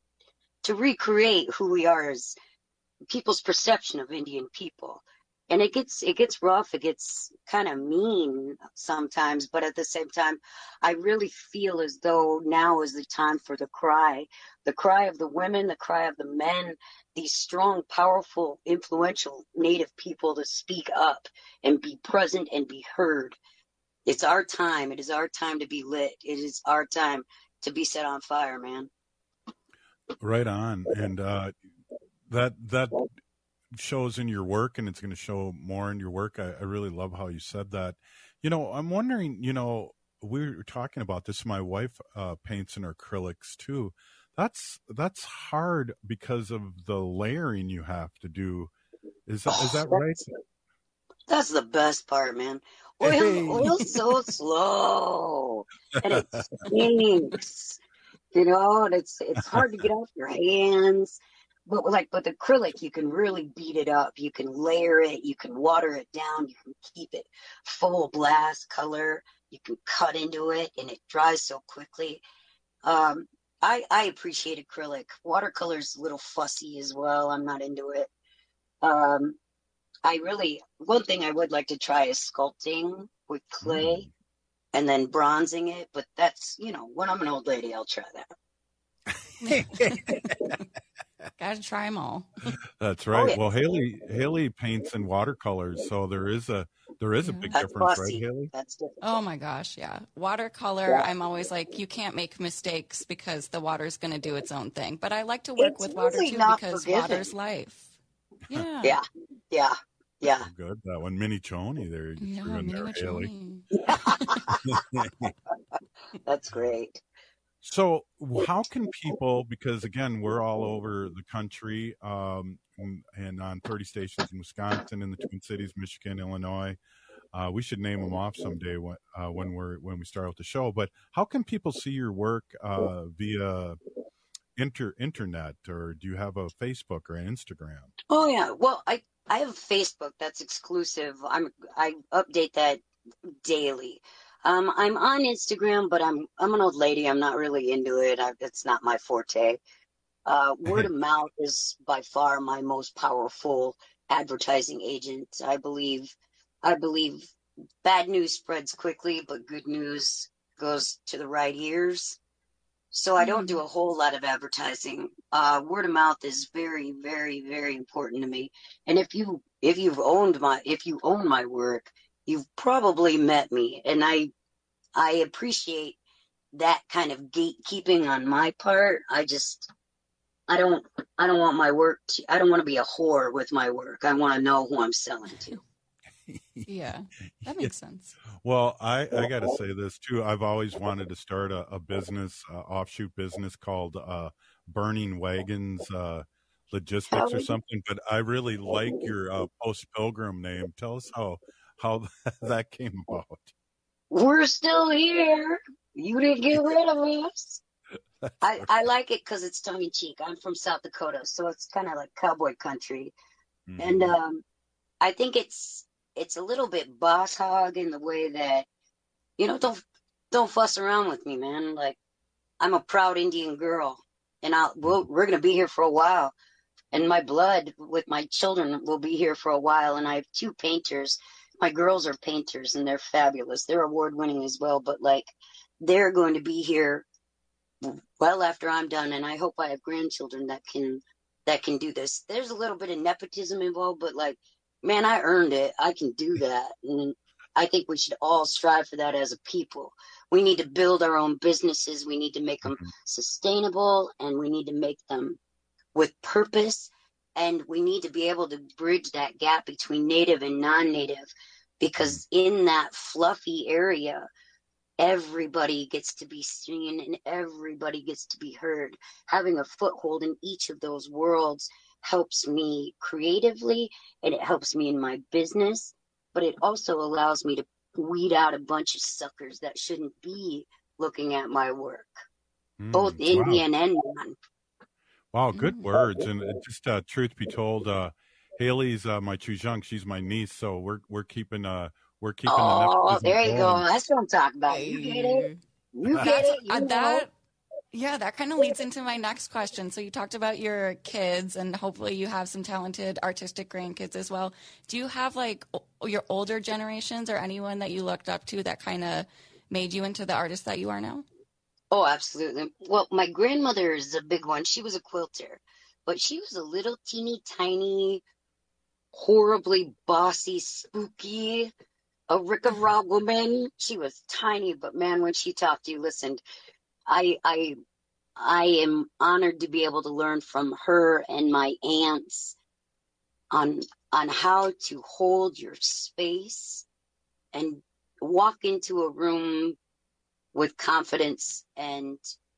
to recreate who we are as people's perception of Indian people. And it gets it gets rough, it gets kind of mean sometimes, but at the same time, I really feel as though now is the time for the cry, the cry of the women, the cry of the men, these strong, powerful, influential Native people to speak up and be present and be heard. It's our time. It is our time to be lit. It is our time to be set on fire, man. Right on. And uh, that that shows in your work, and it's going to show more in your work. I, I really love how you said that. You know, I'm wondering, you know, we were talking about this. My wife uh, paints in acrylics too. That's that's hard because of the layering you have to do. Is that, is that right? That's the best part, man. Oil, hey. Oil's so slow, and it stinks. You know, and it's it's hard to get off your hands. But like with acrylic, you can really beat it up. You can layer it. You can water it down. You can keep it full blast color. You can cut into it, and it dries so quickly. Um, I, I appreciate acrylic. Watercolor's a little fussy as well. I'm not into it. Um, I really, one thing I would like to try is sculpting with clay mm. and then bronzing it. But that's, you know, when I'm an old lady, I'll try that. Got to try them all. That's right. Oh, yeah. Well, Haley Haley paints in watercolors, so there is a there is a big That's difference, fussy. right, Haley? That's different. Oh my gosh, yeah. Watercolor, Yeah. I'm always like, you can't make mistakes because the water's going to do its own thing. But I like to work It's with water really too not because forgiving. water's life. Yeah. Yeah, yeah, yeah. Good. That one, Mini Choni there. You Yeah, threw in there, Mini Haley. Choni. That's great. So, how can people? Because again, we're all over the country, um, and, and on thirty stations in Wisconsin, in the Twin Cities, Michigan, Illinois. Uh, we should name them off someday when uh, when we're when we start out the show. But how can people see your work uh, via inter internet, or do you have a Facebook or an Instagram? Oh yeah. Well, I I have Facebook that's exclusive. I'm I update that daily. Um, I'm on Instagram, but I'm I'm an old lady. I'm not really into it. I, it's not my forte. Uh, word of mouth is by far my most powerful advertising agent. I believe. I believe bad news spreads quickly, but good news goes to the right ears. So I don't do a whole lot of advertising. Uh, word of mouth is very, very, very important to me. And if you if you've owned my if you own my work, you've probably met me, and I I appreciate that kind of gatekeeping on my part. I just I don't I don't want my work to, I don't want to be a whore with my work. I want to know who I'm selling to. Yeah, that makes sense. Well, I, I got to say this too. I've always wanted to start a, a business, uh, offshoot business called uh, Burning Wagons uh, Logistics or something. But I really like your uh, Post Pilgrim name. Tell us how how that came about. We're still here. You didn't get rid of us. I, I like it because it's tongue in cheek. I'm from South Dakota, so it's kind of like cowboy country, Mm-hmm. and um, I think it's it's a little bit boss hog in the way that, you know, don't don't fuss around with me, man. Like, I'm a proud Indian girl, and I'll we'll, we're gonna be here for a while, and my blood with my children will be here for a while. And I have two painters. My girls are painters, and they're fabulous. They're award winning as well, but like, they're going to be here well after I'm done, and I hope I have grandchildren that can that can do this. There's a little bit of nepotism involved, but like, man, I earned it. I can do that, and I think we should all strive for that as a people. We need to build our own businesses. We need to make them sustainable, and we need to make them with purpose, and we need to be able to bridge that gap between native and non-native, because in that fluffy area, everybody gets to be seen and everybody gets to be heard. Having a foothold in each of those worlds helps me creatively, and it helps me in my business, but it also allows me to weed out a bunch of suckers that shouldn't be looking at my work, Mm, both wow. Indian and non. Wow, good words. And uh, just uh, truth be told, uh, Haley's uh, my chujunk. She's my niece, so we're we're keeping uh we're keeping. Oh, the there you go. going. That's what I'm talking about. You get it. You get it. You Uh, know. that, yeah, that kind of leads into my next question. So you talked about your kids, and hopefully you have some talented artistic grandkids as well. Do you have like o- your older generations or anyone that you looked up to that kind of made you into the artist that you are now? Oh, absolutely. Well, my grandmother is a big one. She was a quilter, but she was a little teeny tiny, horribly bossy, spooky, a Rick-a-Raw woman. She was tiny, but man, when she talked, you listened. I, I, I am honored to be able to learn from her and my aunts on on how to hold your space and walk into a room with confidence and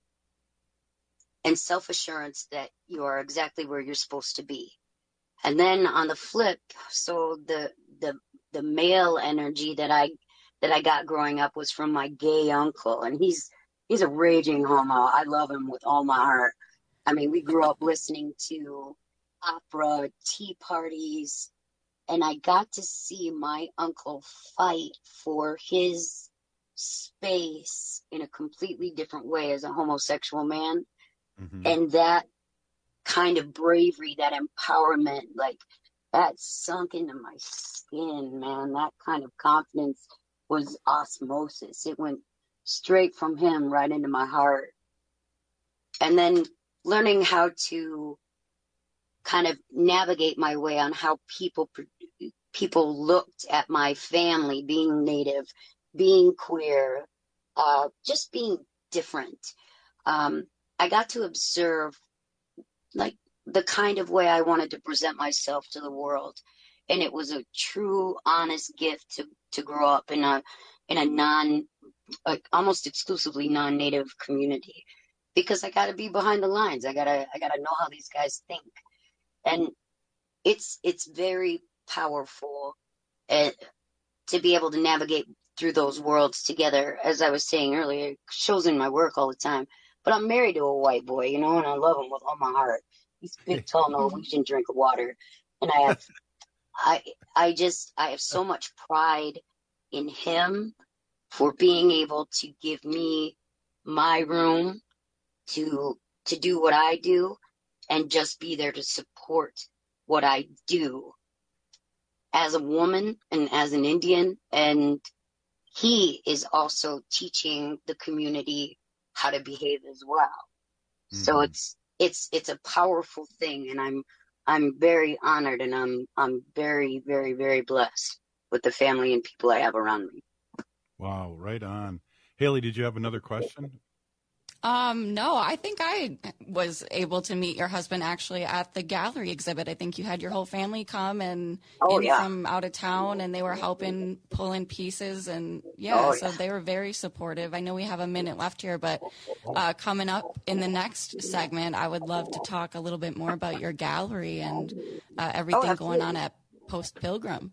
and self-assurance that you are exactly where you're supposed to be. And then on the flip, so the the the male energy that I that I got growing up was from my gay uncle, and he's he's a raging homo. I love him with all my heart. I mean, we grew up listening to opera, tea parties, and I got to see my uncle fight for his space in a completely different way as a homosexual man. Mm-hmm. And that kind of bravery, that empowerment, like that sunk into my skin, man. That kind of confidence was osmosis. It went straight from him right into my heart. and then learning how to kind of navigate my way on how people people looked at my family, being Native, being queer, uh, just being different. Um, I got to observe like the kind of way I wanted to present myself to the world. And it was a true, honest gift to, to grow up in a, in a non, like almost exclusively non-Native community, because I got to be behind the lines. I gotta, I gotta know how these guys think. And it's, it's very powerful uh, to be able to navigate through those worlds together. As I was saying earlier, it shows in my work all the time, but I'm married to a white boy, you know, and I love him with all my heart. He's big, tall Norwegian, drink of water. And I have, I, I just, I have so much pride in him for being able to give me my room to, to do what I do and just be there to support what I do as a woman and as an Indian. And he is also teaching the community how to behave as well. Mm-hmm. So it's, it's, it's a powerful thing. And I'm, I'm very honored, and I'm, I'm very, very, very blessed with the family and people I have around me. Wow. Right on. Haley, did you have another question? Um, no, I think I was able to meet your husband actually at the gallery exhibit. I think you had your whole family come and oh, in yeah. from out of town, and they were helping pull in pieces. And yeah, oh, so yeah. they were very supportive. I know we have a minute left here, but uh, coming up in the next segment, I would love to talk a little bit more about your gallery and uh, everything oh, going on at Post Pilgrim.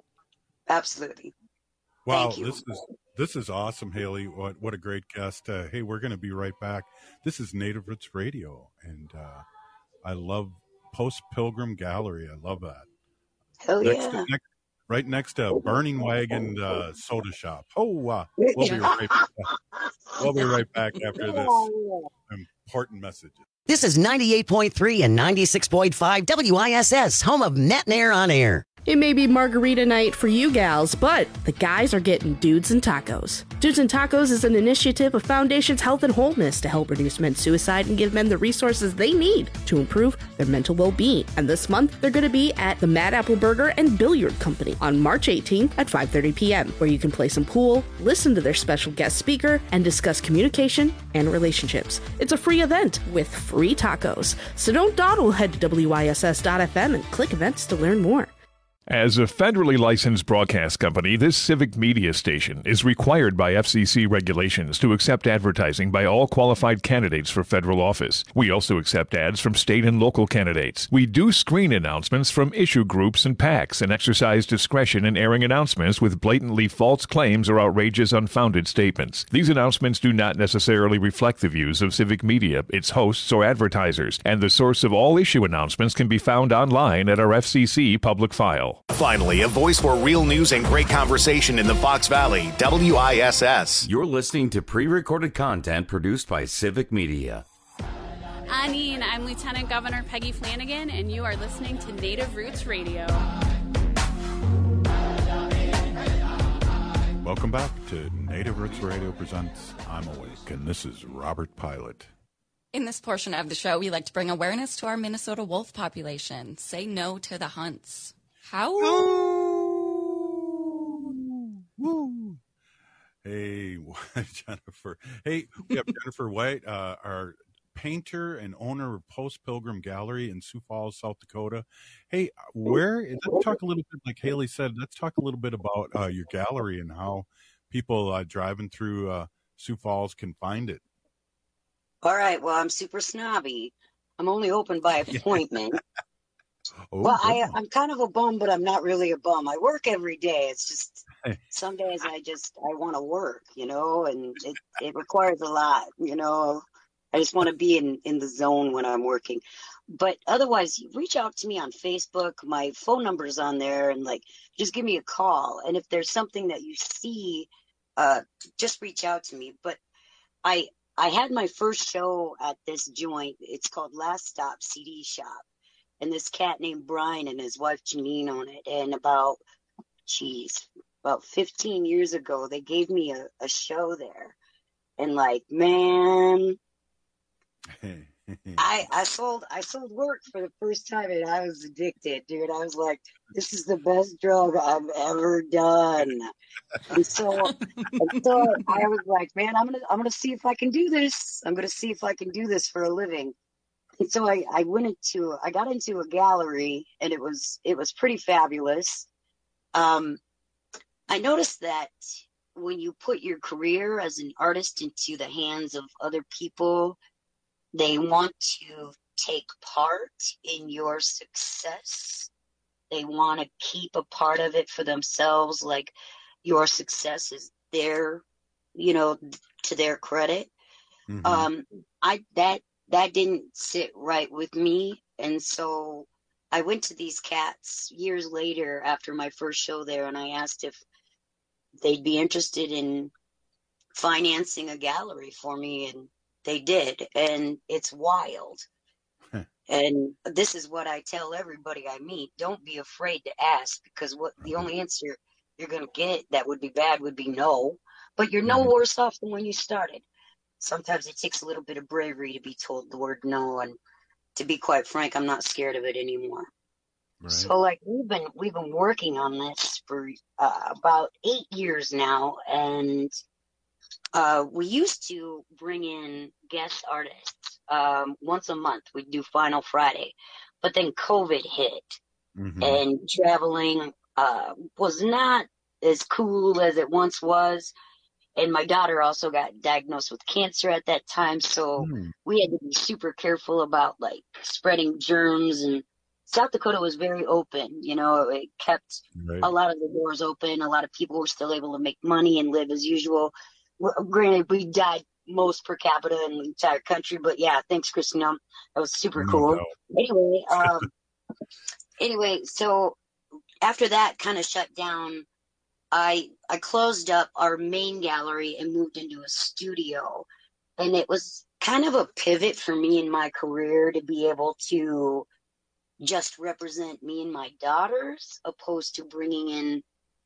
Absolutely. Wow, Thank you. this is this is awesome, Haley. What what a great guest. Uh, hey, we're going to be right back. This is Native Roots Radio, and uh, I love Post Pilgrim Gallery. I love that. Hell next yeah. To, next, right next to Burning Wagon uh, Soda Shop. Oh, uh, we'll be right back. We'll be right back after this important message. This is ninety-eight point three and ninety-six point five W I S S, home of Net and Air on Air. It may be margarita night for you gals, but the guys are getting Dudes and Tacos. Dudes and Tacos is an initiative of Foundations Health and Wholeness to help reduce men's suicide and give men the resources they need to improve their mental well-being. And this month, they're going to be at the Mad Apple Burger and Billiard Company on March eighteenth at five thirty p.m., where you can play some pool, listen to their special guest speaker, and discuss communication and relationships. It's a free event with free tacos. So don't dawdle, head to W I S S dot F M and click events to learn more. As a federally licensed broadcast company, this civic media station is required by F C C regulations to accept advertising by all qualified candidates for federal office. We also accept ads from state and local candidates. We do screen announcements from issue groups and PACs and exercise discretion in airing announcements with blatantly false claims or outrageous, unfounded statements. These announcements do not necessarily reflect the views of civic media, its hosts, or advertisers, and the source of all issue announcements can be found online at our F C C public file. Finally, a voice for real news and great conversation in the Fox Valley, W I S S. You're listening to pre-recorded content produced by Civic Media. Anine, I'm Lieutenant Governor Peggy Flanagan, and you are listening to Native Roots Radio. Welcome back to Native Roots Radio presents I'm Awake, and this is Robert Pilot. In this portion of the show, we like to bring awareness to our Minnesota wolf population. Say no to the hunts. How? Woo. Hey, Jennifer. Hey, we have Jennifer White, uh, our painter and owner of Post Pilgrim Gallery in Sioux Falls, South Dakota. Hey, where, let's talk a little bit, like Haley said, let's talk a little bit about uh, your gallery and how people uh, driving through uh, Sioux Falls can find it. All right. Well, I'm super snobby. I'm only open by appointment. Oh, well, I, I'm kind of a bum, but I'm not really a bum. I work every day. It's just some days I just, I want to work, you know, and it, it requires a lot, you know. I just want to be in, in the zone when I'm working. But otherwise, reach out to me on Facebook. My phone number is on there, and like, just give me a call. And if there's something that you see, uh, just reach out to me. But I, I had my first show at this joint. It's called Last Stop C D Shop. And this cat named Brian and his wife Janine own it. And about, geez, about fifteen years ago, they gave me a, a show there. And like, man, I I sold I sold work for the first time, and I was addicted, dude. I was like, this is the best drug I've ever done. And so, and so I was like, man, I'm gonna I'm gonna see if I can do this. I'm gonna see if I can do this for a living. And so I, I went into I got into a gallery, and it was it was pretty fabulous. Um, I noticed that when you put your career as an artist into the hands of other people, they want to take part in your success. They want to keep a part of it for themselves, like your success is their, you know, to their credit. Mm-hmm. Um, I that that didn't sit right with me, and so I went to these cats years later after my first show there, and I asked if they'd be interested in financing a gallery for me, and they did, and it's wild. And this is what I tell everybody I meet: don't be afraid to ask, because what the only answer you're going to get that would be bad would be no. But you're no worse off than when you started. Sometimes it takes a little bit of bravery to be told the word no, and to be quite frank, I'm not scared of it anymore. Right. So, like, we've been we've been working on this for uh, about eight years now, and uh, we used to bring in guest artists um, once a month. We'd do Final Friday, but then COVID hit, mm-hmm. and traveling uh, was not as cool as it once was. And my daughter also got diagnosed with cancer at that time, so mm. we had to be super careful about, like, spreading germs. And South Dakota was very open, you know, it kept right. a lot of the doors open. A lot of people were still able to make money and live as usual. Well, granted, we died most per capita in the entire country, but yeah, thanks, Christina. That was super cool. No. Anyway, um, anyway, so after that kind of shut down, I I closed up our main gallery and moved into a studio, and it was kind of a pivot for me in my career to be able to just represent me and my daughters, opposed to bringing in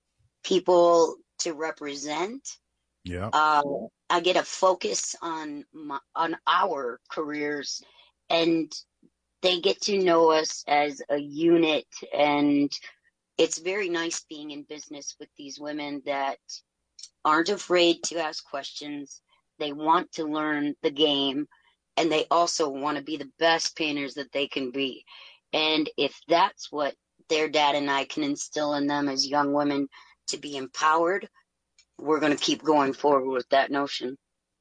people to represent. Yeah, uh, I get a focus on my, on our careers, and they get to know us as a unit. And it's very nice being in business with these women that aren't afraid to ask questions. They want to learn the game, and they also want to be the best painters that they can be. And if that's what their dad and I can instill in them as young women, to be empowered, we're going to keep going forward with that notion.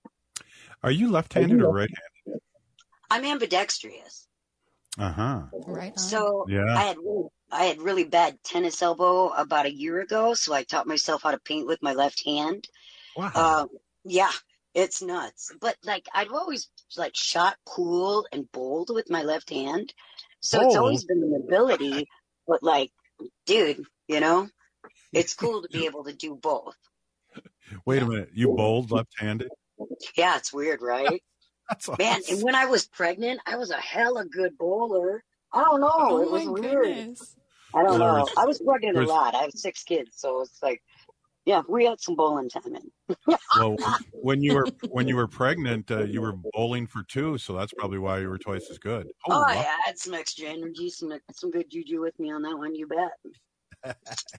Are you left-handed or right-handed? I'm ambidextrous. Uh-huh. Right. So yeah. I had really, I had really bad tennis elbow about a year ago, so I taught myself how to paint with my left hand. Wow. Um, yeah, it's nuts. But, like, I've always, like, shot cool and bold with my left hand. So bold. It's always been an ability, but, like, dude, you know, it's cool to be able to do both. Wait a minute. You bowled left-handed? Yeah, it's weird, right? That's awesome. Man, and when I was pregnant, I was a hella good bowler. I don't know. Oh, it was my weird. goodness. I don't There know. was- I was pregnant there's- a lot. I have six kids, so it's like, yeah, we had some bowling time in. Well, when you were when you were pregnant, uh, you were bowling for two, so that's probably why you were twice as good. Oh, wow. yeah, I had some extra energy, some some good juju with me on that one, you bet.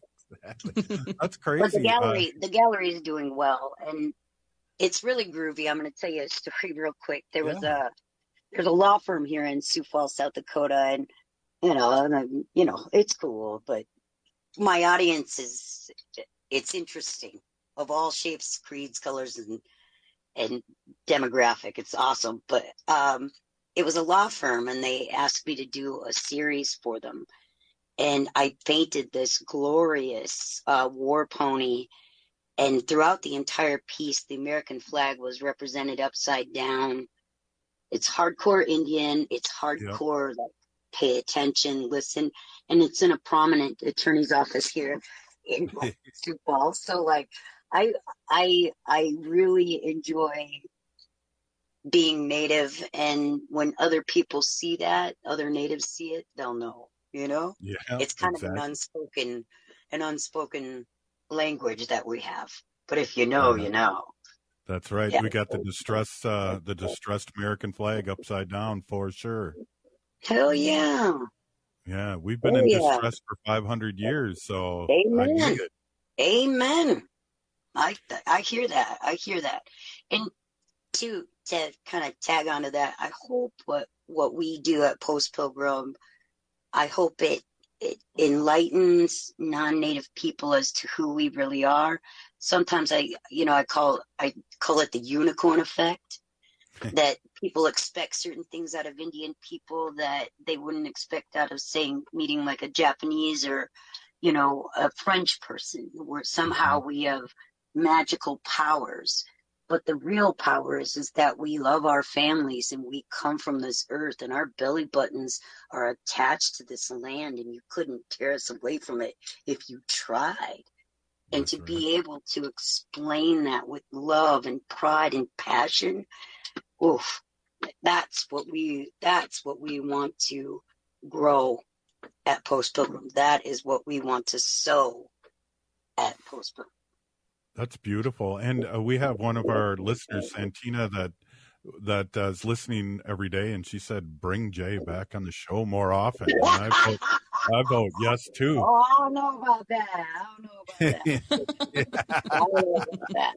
That's crazy. But the gallery, Uh, the gallery is doing well, and it's really groovy. I'm going to tell you a story real quick. There was a there's a law firm here in Sioux Falls, South Dakota, and you know, and I, you know, it's cool, but my audience is it's interesting, of all shapes, creeds, colors, and and demographic. It's awesome, but um, it was a law firm, and they asked me to do a series for them. And I painted this glorious uh, war pony, and throughout the entire piece, the American flag was represented upside down. It's hardcore Indian. It's hardcore, yep. like, pay attention, listen. And it's in a prominent attorney's office here in Sioux Falls. So, like, I, I, I really enjoy being Native. And when other people see that, other Natives see it, they'll know. You know, yeah, it's kind exactly. of an unspoken, an unspoken language that we have. But if you know, Yeah. you know. That's right. Yeah. We got the distressed, uh, the distressed American flag upside down for sure. Hell yeah. Yeah, we've been Oh, in yeah. distress for five hundred years, so I Amen. dig it. Amen. I I hear that. I hear that. And to to kind of tag onto that, I hope what what we do at Post Pilgrim, I hope it it enlightens non-native people as to who we really are. Sometimes I you know I call I call it the unicorn effect. That people expect certain things out of Indian people that they wouldn't expect out of, saying, meeting like a Japanese or, you know, a French person, where somehow we have magical powers. But the real power is, is that we love our families and we come from this earth and our belly buttons are attached to this land and you couldn't tear us away from it if you tried. And to be able to explain that with love and pride and passion, oof, that's what we that's what we want to grow at Post Pilgrim. That is what we want to sow at Post Pilgrim. That's beautiful. And uh, we have one of our listeners, Santina, that that uh, is listening every day, and she said, "Bring Jay back on the show more often." And I vote, I vote yes too. Oh, I don't know about that. I don't know about that. I don't know about that.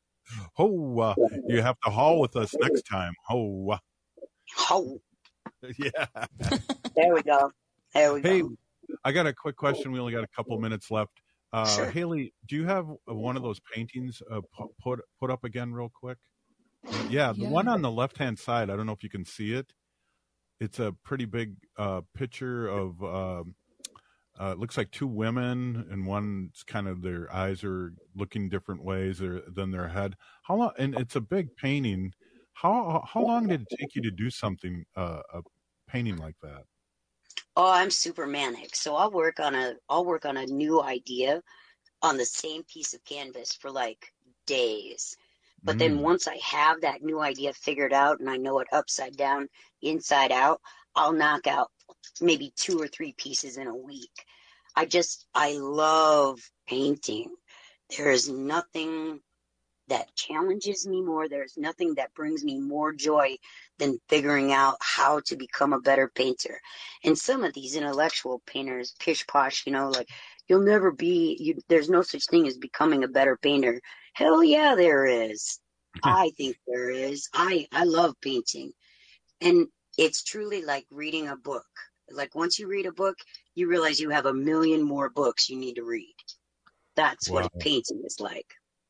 Oh, uh, you have to haul with us next time. Oh, uh, oh, yeah. There we go. There we Hey, go. I got a quick question. We only got a couple minutes left. Uh, Sure. Haley, do you have one of those paintings uh, pu- put put up again real quick? Yeah, the Yeah. one on the left-hand side. I don't know if you can see it. It's a pretty big uh, picture of, um, uh, it looks like two women, and one's kind of, their eyes are looking different ways or, than their head. How long? And it's a big painting. How how long did it take you to do something, uh, a painting like that? Oh, I'm super manic. So I'll work on a I'll work on a new idea on the same piece of canvas for like days. But then Mm. once I have that new idea figured out and I know it upside down, inside out, I'll knock out maybe two or three pieces in a week. I just I love painting. There is nothing that challenges me more. There's nothing that brings me more joy than figuring out how to become a better painter. And some of these intellectual painters, pish posh, you know, like you'll never be, you, there's no such thing as becoming a better painter. Hell yeah, there is. I think there is. I, I love painting. And it's truly like reading a book. Like once you read a book, you realize you have a million more books you need to read. That's Wow. what painting is like.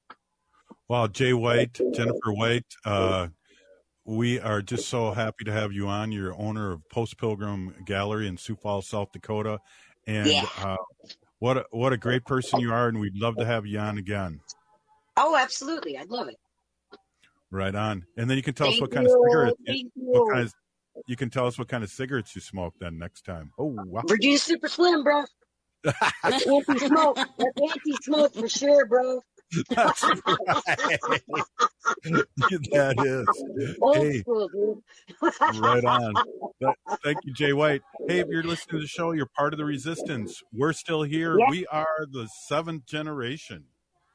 Well, Jay White, Jennifer White, uh, we are just so happy to have you on. You're owner of Post Pilgrim Gallery in Sioux Falls, South Dakota. And Yeah. uh, what, a, what a great person you are, and we'd love to have you on again. Oh, absolutely. I'd love it. Right on. And then you can tell us Thank what kind of you. cigarettes Thank what you. kind of, you can tell us what kind of cigarettes you smoke then next time. Oh, wow. Virginia Super Slim, bro. That's anti-smoke. That's anti-smoke for sure, bro. That's right. That is. Old Hey, school, dude. right on. That, thank you, Jay White. Hey, if you're listening to the show, you're part of the resistance. We're still here. Yeah. We are the seventh generation.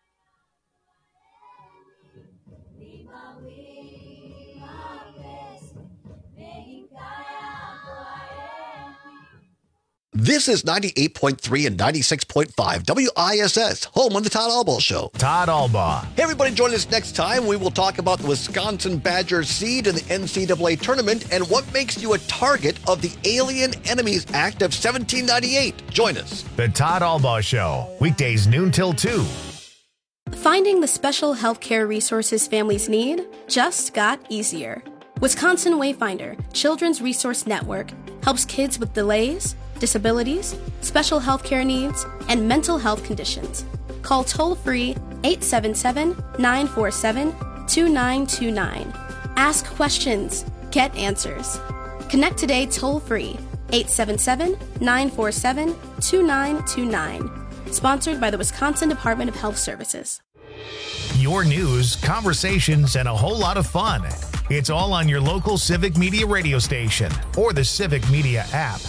This is ninety-eight point three and ninety-six point five W I S S, home of the Todd Albaugh Show. Todd Albaugh. Hey, everybody, join us next time. We will talk about the Wisconsin Badgers seed in the N C double A tournament and what makes you a target of the Alien Enemies Act of seventeen ninety-eight. Join us. The Todd Albaugh Show, weekdays noon till two. Finding the special healthcare resources families need just got easier. Wisconsin Wayfinder, Children's Resource Network, helps kids with delays, disabilities, special healthcare needs, and mental health conditions. Call toll-free eight seven seven, nine four seven, two nine two nine. Ask questions. Get answers. Connect today toll-free eight seven seven, nine four seven, two nine two nine. Sponsored by the Wisconsin Department of Health Services. Your news, conversations, and a whole lot of fun. It's all on your local Civic Media radio station or the Civic Media app.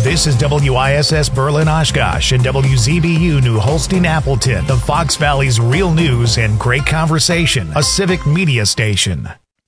This is W I S S Berlin Oshkosh and W Z B U New Holstein Appleton, the Fox Valley's real news and great conversation, a civic media station.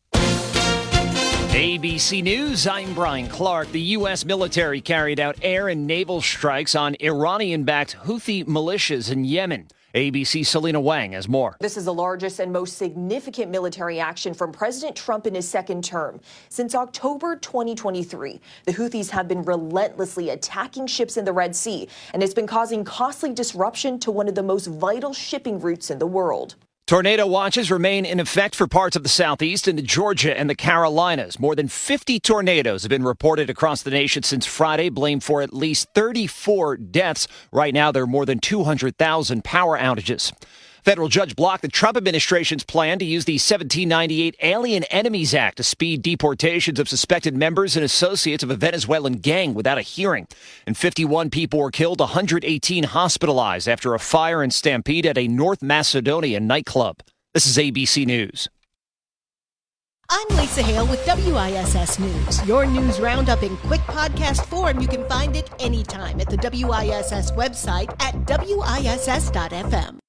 A B C News, I'm Brian Clark. The U S military carried out air and naval strikes on Iranian-backed Houthi militias in Yemen. A B C's Selena Wang has more. This is the largest and most significant military action from President Trump in his second term. Since October twenty twenty-three, the Houthis have been relentlessly attacking ships in the Red Sea, and it's been causing costly disruption to one of the most vital shipping routes in the world. Tornado watches remain in effect for parts of the southeast into Georgia and the Carolinas. More than fifty tornadoes have been reported across the nation since Friday, blamed for at least thirty-four deaths. Right now, there are more than two hundred thousand power outages. Federal judge blocked the Trump administration's plan to use the seventeen ninety-eight Alien Enemies Act to speed deportations of suspected members and associates of a Venezuelan gang without a hearing. And fifty-one people were killed, one hundred eighteen hospitalized after a fire and stampede at a North Macedonia nightclub. This is A B C News. I'm Lisa Hale with W I S S News. Your news roundup in quick podcast form. You can find it anytime at the W I S S website at W I S S dot F M.